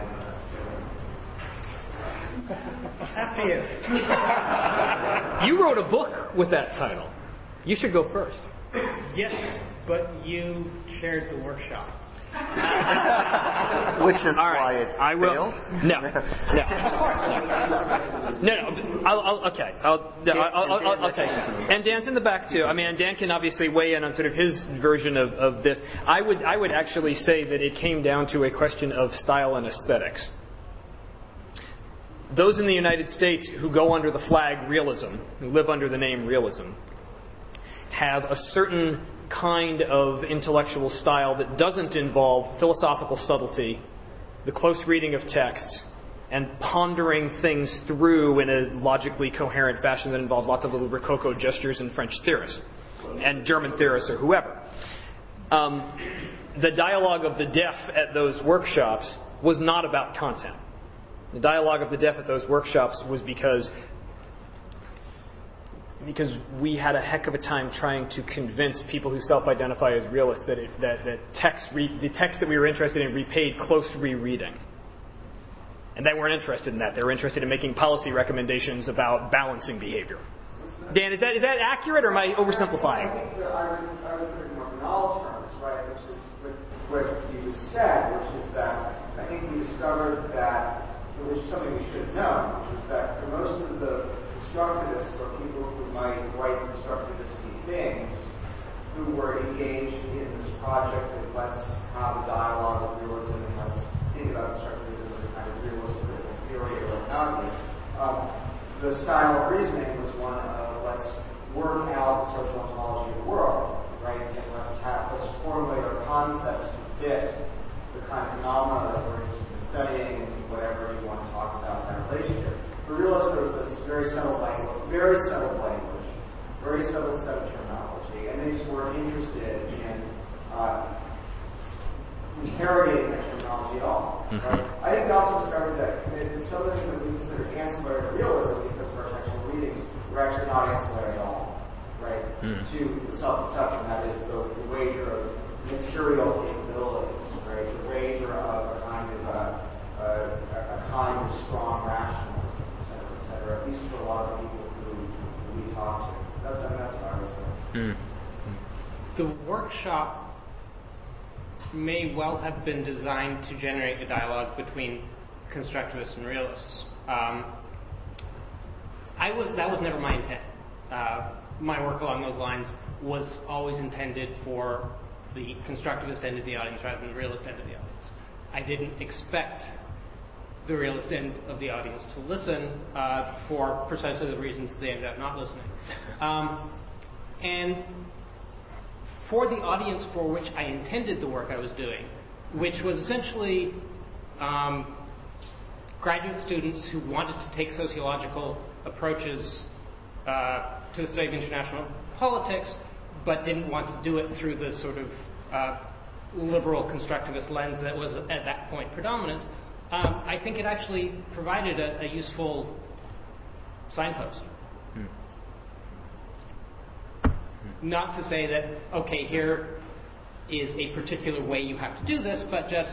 Happy. You wrote a book with that title. You should go first. Yes, but you chaired the workshop. Which is why it failed? No. I'll take it. And Dan's in the back too. I mean, and Dan can obviously weigh in on sort of his version of this. I would actually say that it came down to a question of style and aesthetics. Those in the United States who go under the flag realism, who live under the name realism, have a certain kind of intellectual style that doesn't involve philosophical subtlety, the close reading of text, and pondering things through in a logically coherent fashion that involves lots of little rococo gestures and French theorists and German theorists or whoever. The dialogue of the deaf at those workshops was not about content. The dialogue of the deaf at those workshops was because we had a heck of a time trying to convince people who self-identify as realists that the text that we were interested in repaid close rereading. And they weren't interested in that. They were interested in making policy recommendations about balancing behavior. Dan, is that accurate, or am I oversimplifying? I think that I would put it more in all terms, right, which is what you said, which is that I think we discovered that, which is something we should know, which is that for most of the constructivists or people who might write constructivistic things, who were engaged in this project of let's have a dialogue of realism and let's think about constructivism as a kind of realist critical theory or what have you. The style of reasoning was one of let's work out the social ontology of the world, right? And let's formulate our concepts to fit the kind of phenomena that we're interested in studying and whatever you want to talk about in that relationship. For realists, there was this very subtle language, very subtle set of terminology, and they just weren't interested in interrogating that terminology at all. Right? I think we also discovered that some of the things that we consider ancillary to realism, because of our textual readings, were actually not ancillary at all, right? To the self-deception, that is the wager of material capabilities, right? The wager of a kind of strong rationalism, et cetera, at least for a lot of people who we talk to. That's what I would say. The workshop may well have been designed to generate a dialogue between constructivists and realists. That was never my intent. My work along those lines was always intended for the constructivist end of the audience rather than the realist end of the audience. I didn't expect the realist end of the audience to listen for precisely the reasons they ended up not listening. And for the audience for which I intended the work I was doing, which was essentially graduate students who wanted to take sociological approaches to the study of international politics, but didn't want to do it through the sort of liberal constructivist lens that was at that point predominant, I think it actually provided a useful signpost. Not to say that, okay, here is a particular way you have to do this, but just,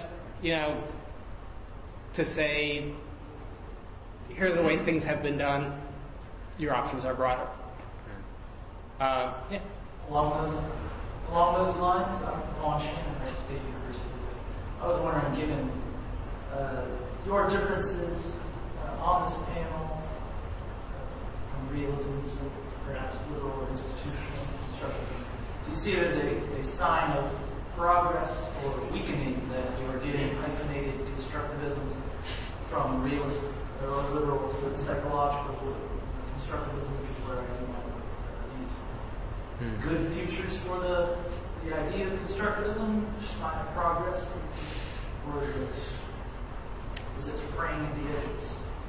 to say, here are the way things have been done, your options are broader. Yeah. Along those lines, I'm Vaughn Shannon at State University. I was wondering, given your differences on this panel, from realism to perhaps literal institutional constructivism, do you see it as a sign of progress or weakening that you are getting hyphenated constructivisms from realist or literal to the psychological constructivism, which is where I do my work? These good futures for the idea of constructivism, sign of progress, or is it framing the edges?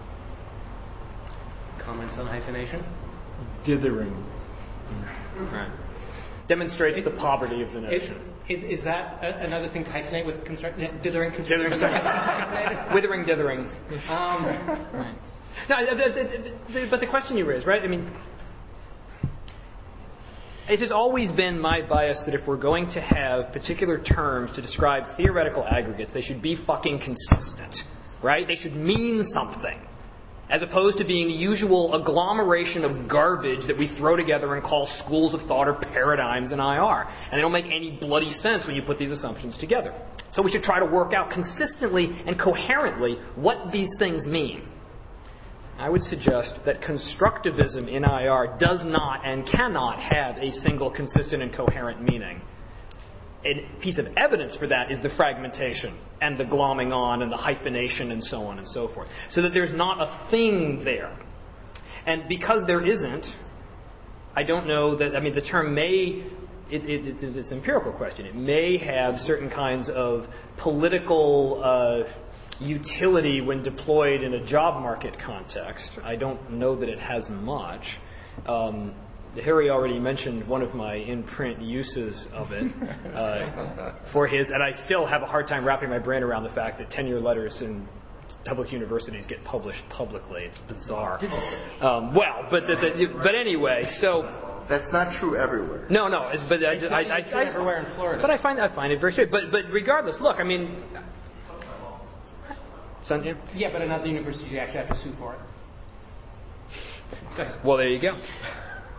Comments on hyphenation? Dithering. Right. Demonstrates the poverty of the notion. Is that another thing to hyphenate with dithering? Withering, dithering. Right. No, but the question you raised, right? I mean, it has always been my bias that if we're going to have particular terms to describe theoretical aggregates, they should be fucking consistent, right? They should mean something, as opposed to being the usual agglomeration of garbage that we throw together and call schools of thought or paradigms in IR. And they don't make any bloody sense when you put these assumptions together. So we should try to work out consistently and coherently what these things mean. I would suggest that constructivism in IR does not and cannot have a single consistent and coherent meaning. A piece of evidence for that is the fragmentation and the glomming on and the hyphenation and so on and so forth. So that there's not a thing there. And because there isn't, I don't know that, I mean, the term may, it's an empirical question. It may have certain kinds of political utility when deployed in a job market context. I don't know that it has much. Harry already mentioned one of my in-print uses of it for his, and I still have a hard time wrapping my brain around the fact that tenure letters in public universities get published publicly. It's bizarre. But anyway, so that's not true everywhere. No, but everywhere in Florida. But I find it very strange. But regardless, look, I mean. Yeah, but another university you actually have to sue for it. Well, there you go.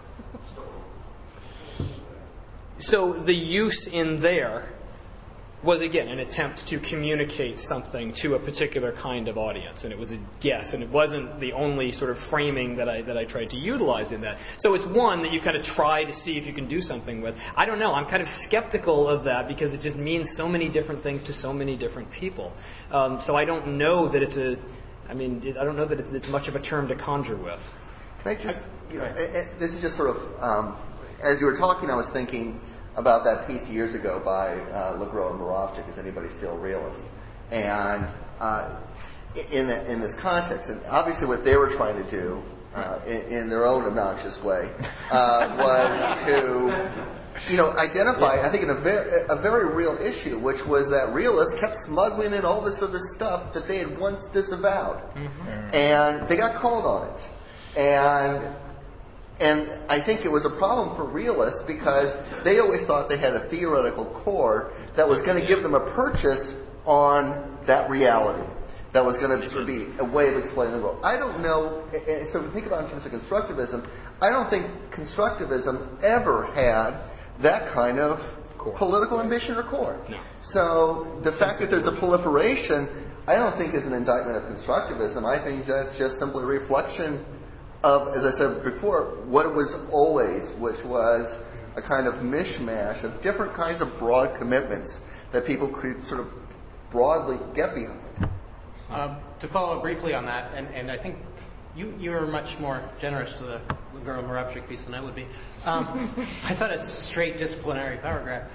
So the use in there was, again, an attempt to communicate something to a particular kind of audience, and it was a guess, and it wasn't the only sort of framing that I tried to utilize in that. So it's one that you kind of try to see if you can do something with. I don't know. I'm kind of skeptical of that because it just means so many different things to so many different people. So I don't know that I don't know that it's much of a term to conjure with. Can I just, this is just sort of, as you were talking, I was thinking about that piece years ago by Legros and Moravcsik, Is Anybody Still Realist? And in this context, and obviously what they were trying to do in their own obnoxious way was to identify, I think, a very real issue, which was that realists kept smuggling in all this other stuff that they had once disavowed. Mm-hmm. And they got called on it. And I think it was a problem for realists because they always thought they had a theoretical core that was going to give them a purchase on that reality. That was going to sort of be a way of explaining the world. I don't know, and so if you think about it in terms of constructivism, I don't think constructivism ever had that kind of political ambition or core. No. So the fact that there's a proliferation, I don't think is an indictment of constructivism. I think that's just simply a reflection of, as I said before, what it was always, which was a kind of mishmash of different kinds of broad commitments that people could sort of broadly get behind. To follow up briefly on that, and I think you were much more generous to the Legros Moravcsik piece than I would be. I thought a straight disciplinary paragraph.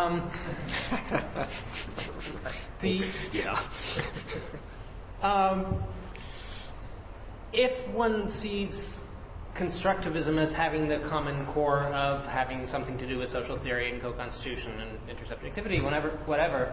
If one sees constructivism as having the common core of having something to do with social theory and co-constitution and intersubjectivity, whatever,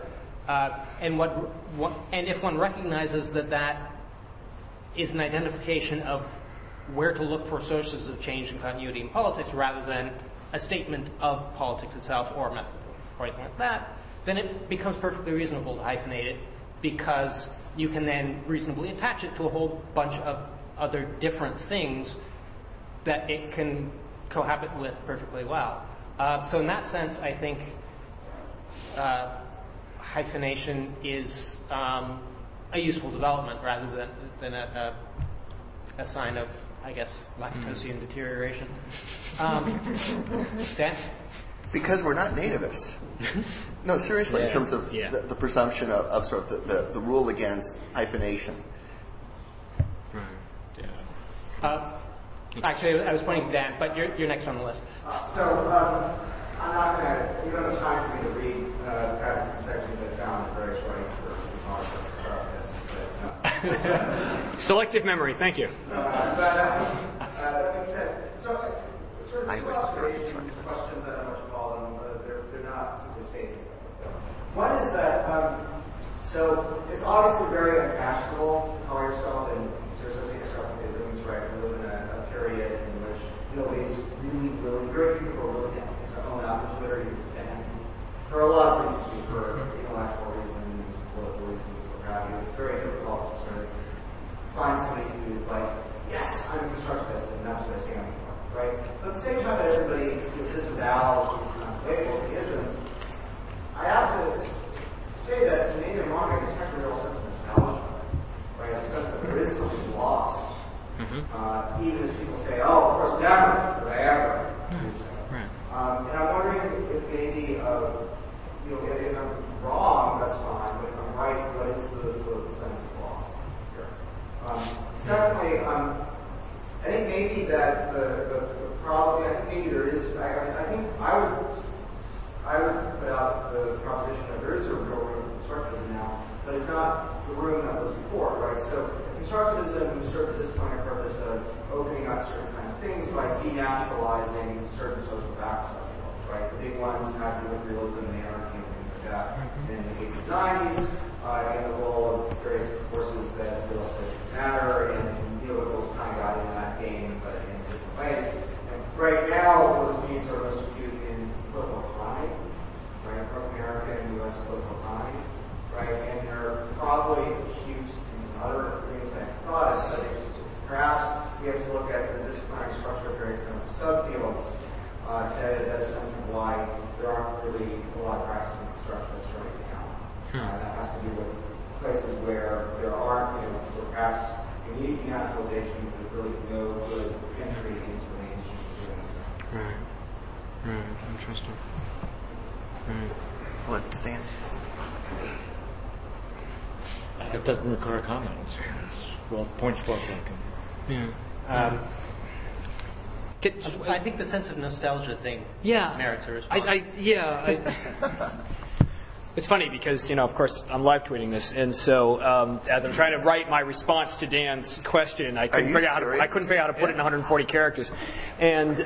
and if one recognizes that is an identification of where to look for sources of change and continuity in politics rather than a statement of politics itself or a method or anything like that, then it becomes perfectly reasonable to hyphenate it because you can then reasonably attach it to a whole bunch of other different things that it can cohabit with perfectly well. So in that sense, I think hyphenation is a useful development rather than a sign of, I guess, Lactosian deterioration. Dan? Because we're not nativists. No, seriously, in terms of the presumption of sort of the rule against hyphenation. Actually, I was pointing to Dan, but you're next on the list. I'm not going to, you don't have time for me to read patterns and sections I found in various writings for Selective memory, thank you. Sort of two observations, questions, I don't know what to call them, they're not simply statements. One is that, so it's obviously very unfashionable to call yourself and to associate yourself with isms, right? We live in a period in which nobody's really willing, very few people are willing to own up to Twitter, and for a lot of reasons, for intellectual reasons, political reasons, what have you, it's very difficult to sort of find somebody who's like, yes, I'm a constructivist, and that's what I stand for, right? But at the same time that everybody disavows these kinds of labels, the isms, I have to say that in Native American, there's kind of a real sense of nostalgia, right? A sense that there is something lost. Even as people say, oh, of course, never would I ever do so. Right. And I'm wondering if maybe, if I'm wrong, that's fine, but if I'm right, what is the sense of loss here? Secondly, I think maybe that the problem, I think maybe there is, I think I would put out the proposition that there is a real room for constructivism now, but it's not the room that was before, right? So constructivism served the disciplinary purpose of opening up certain kinds of things by denaturalizing certain social facts about the world, right? The big ones had to do with realism and anarchy and things like that in the 1890s, and the role of various forces that realists matter, and neoliberals kind of got in that game, but in different ways. And right now, those needs are most acute in political economy, right? North American and U.S. political economy, right? And they're probably acute in some other things like products, but perhaps we have to look at the disciplinary structure of various kinds of subfields to get a sense of why there aren't really a lot of practicing constructionists right now. That has to do with places where there aren't, where perhaps you need denaturalization, but there's really no good entry into the mainstream of doing so. Right. Interesting. Right. Let Stan. It doesn't require comment. Well, points well taken. Yeah. I think the sense of nostalgia thing merits a response. It's funny because, of course, I'm live tweeting this, and so as I'm trying to write my response to Dan's question, I couldn't figure out how to put it in 140 characters. And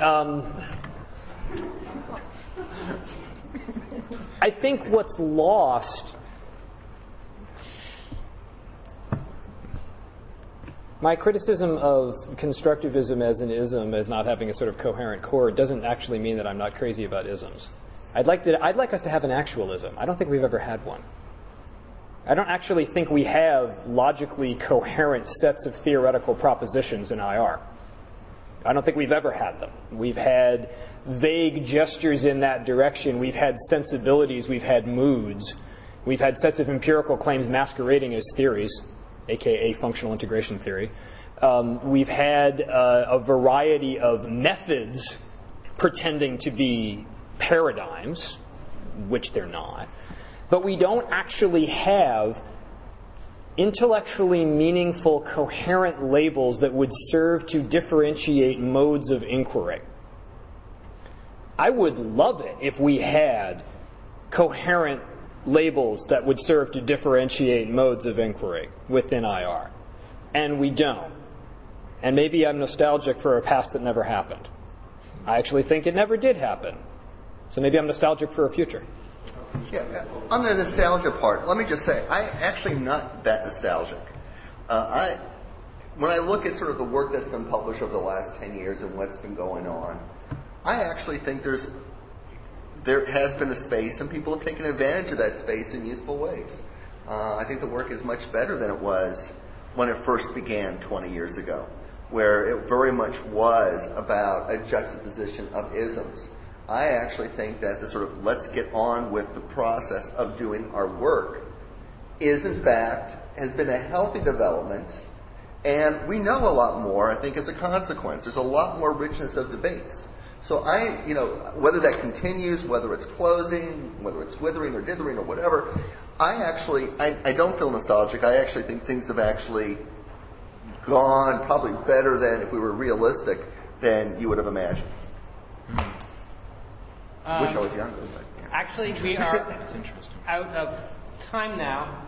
I think what's lost. My criticism of constructivism as an ism, as not having a sort of coherent core, doesn't actually mean that I'm not crazy about isms. I'd like us to have an actualism. I don't think we've ever had one. I don't actually think we have logically coherent sets of theoretical propositions in IR. I don't think we've ever had them. We've had vague gestures in that direction. We've had sensibilities. We've had moods. We've had sets of empirical claims masquerading as theories, aka functional integration theory. We've had a variety of methods pretending to be paradigms, which they're not. But we don't actually have intellectually meaningful, coherent labels that would serve to differentiate modes of inquiry. I would love it if we had coherent labels that would serve to differentiate modes of inquiry within IR. And we don't. And maybe I'm nostalgic for a past that never happened. I actually think it never did happen. So maybe I'm nostalgic for a future. Yeah, on the nostalgia part, let me just say, I actually am not that nostalgic. When I look at sort of the work that's been published over the last 10 years and what's been going on, I actually think there has been a space and people have taken advantage of that space in useful ways. I think the work is much better than it was when it first began 20 years ago, where it very much was about a juxtaposition of isms. I actually think that the sort of let's get on with the process of doing our work is in fact, has been a healthy development, and we know a lot more, I think, as a consequence. There's a lot more richness of debates. So whether that continues, whether it's closing, whether it's withering or dithering or whatever, I don't feel nostalgic. I actually think things have actually gone probably better than, if we were realistic, than you would have imagined. Wish I was younger. But, yeah. Actually, we are out of time now.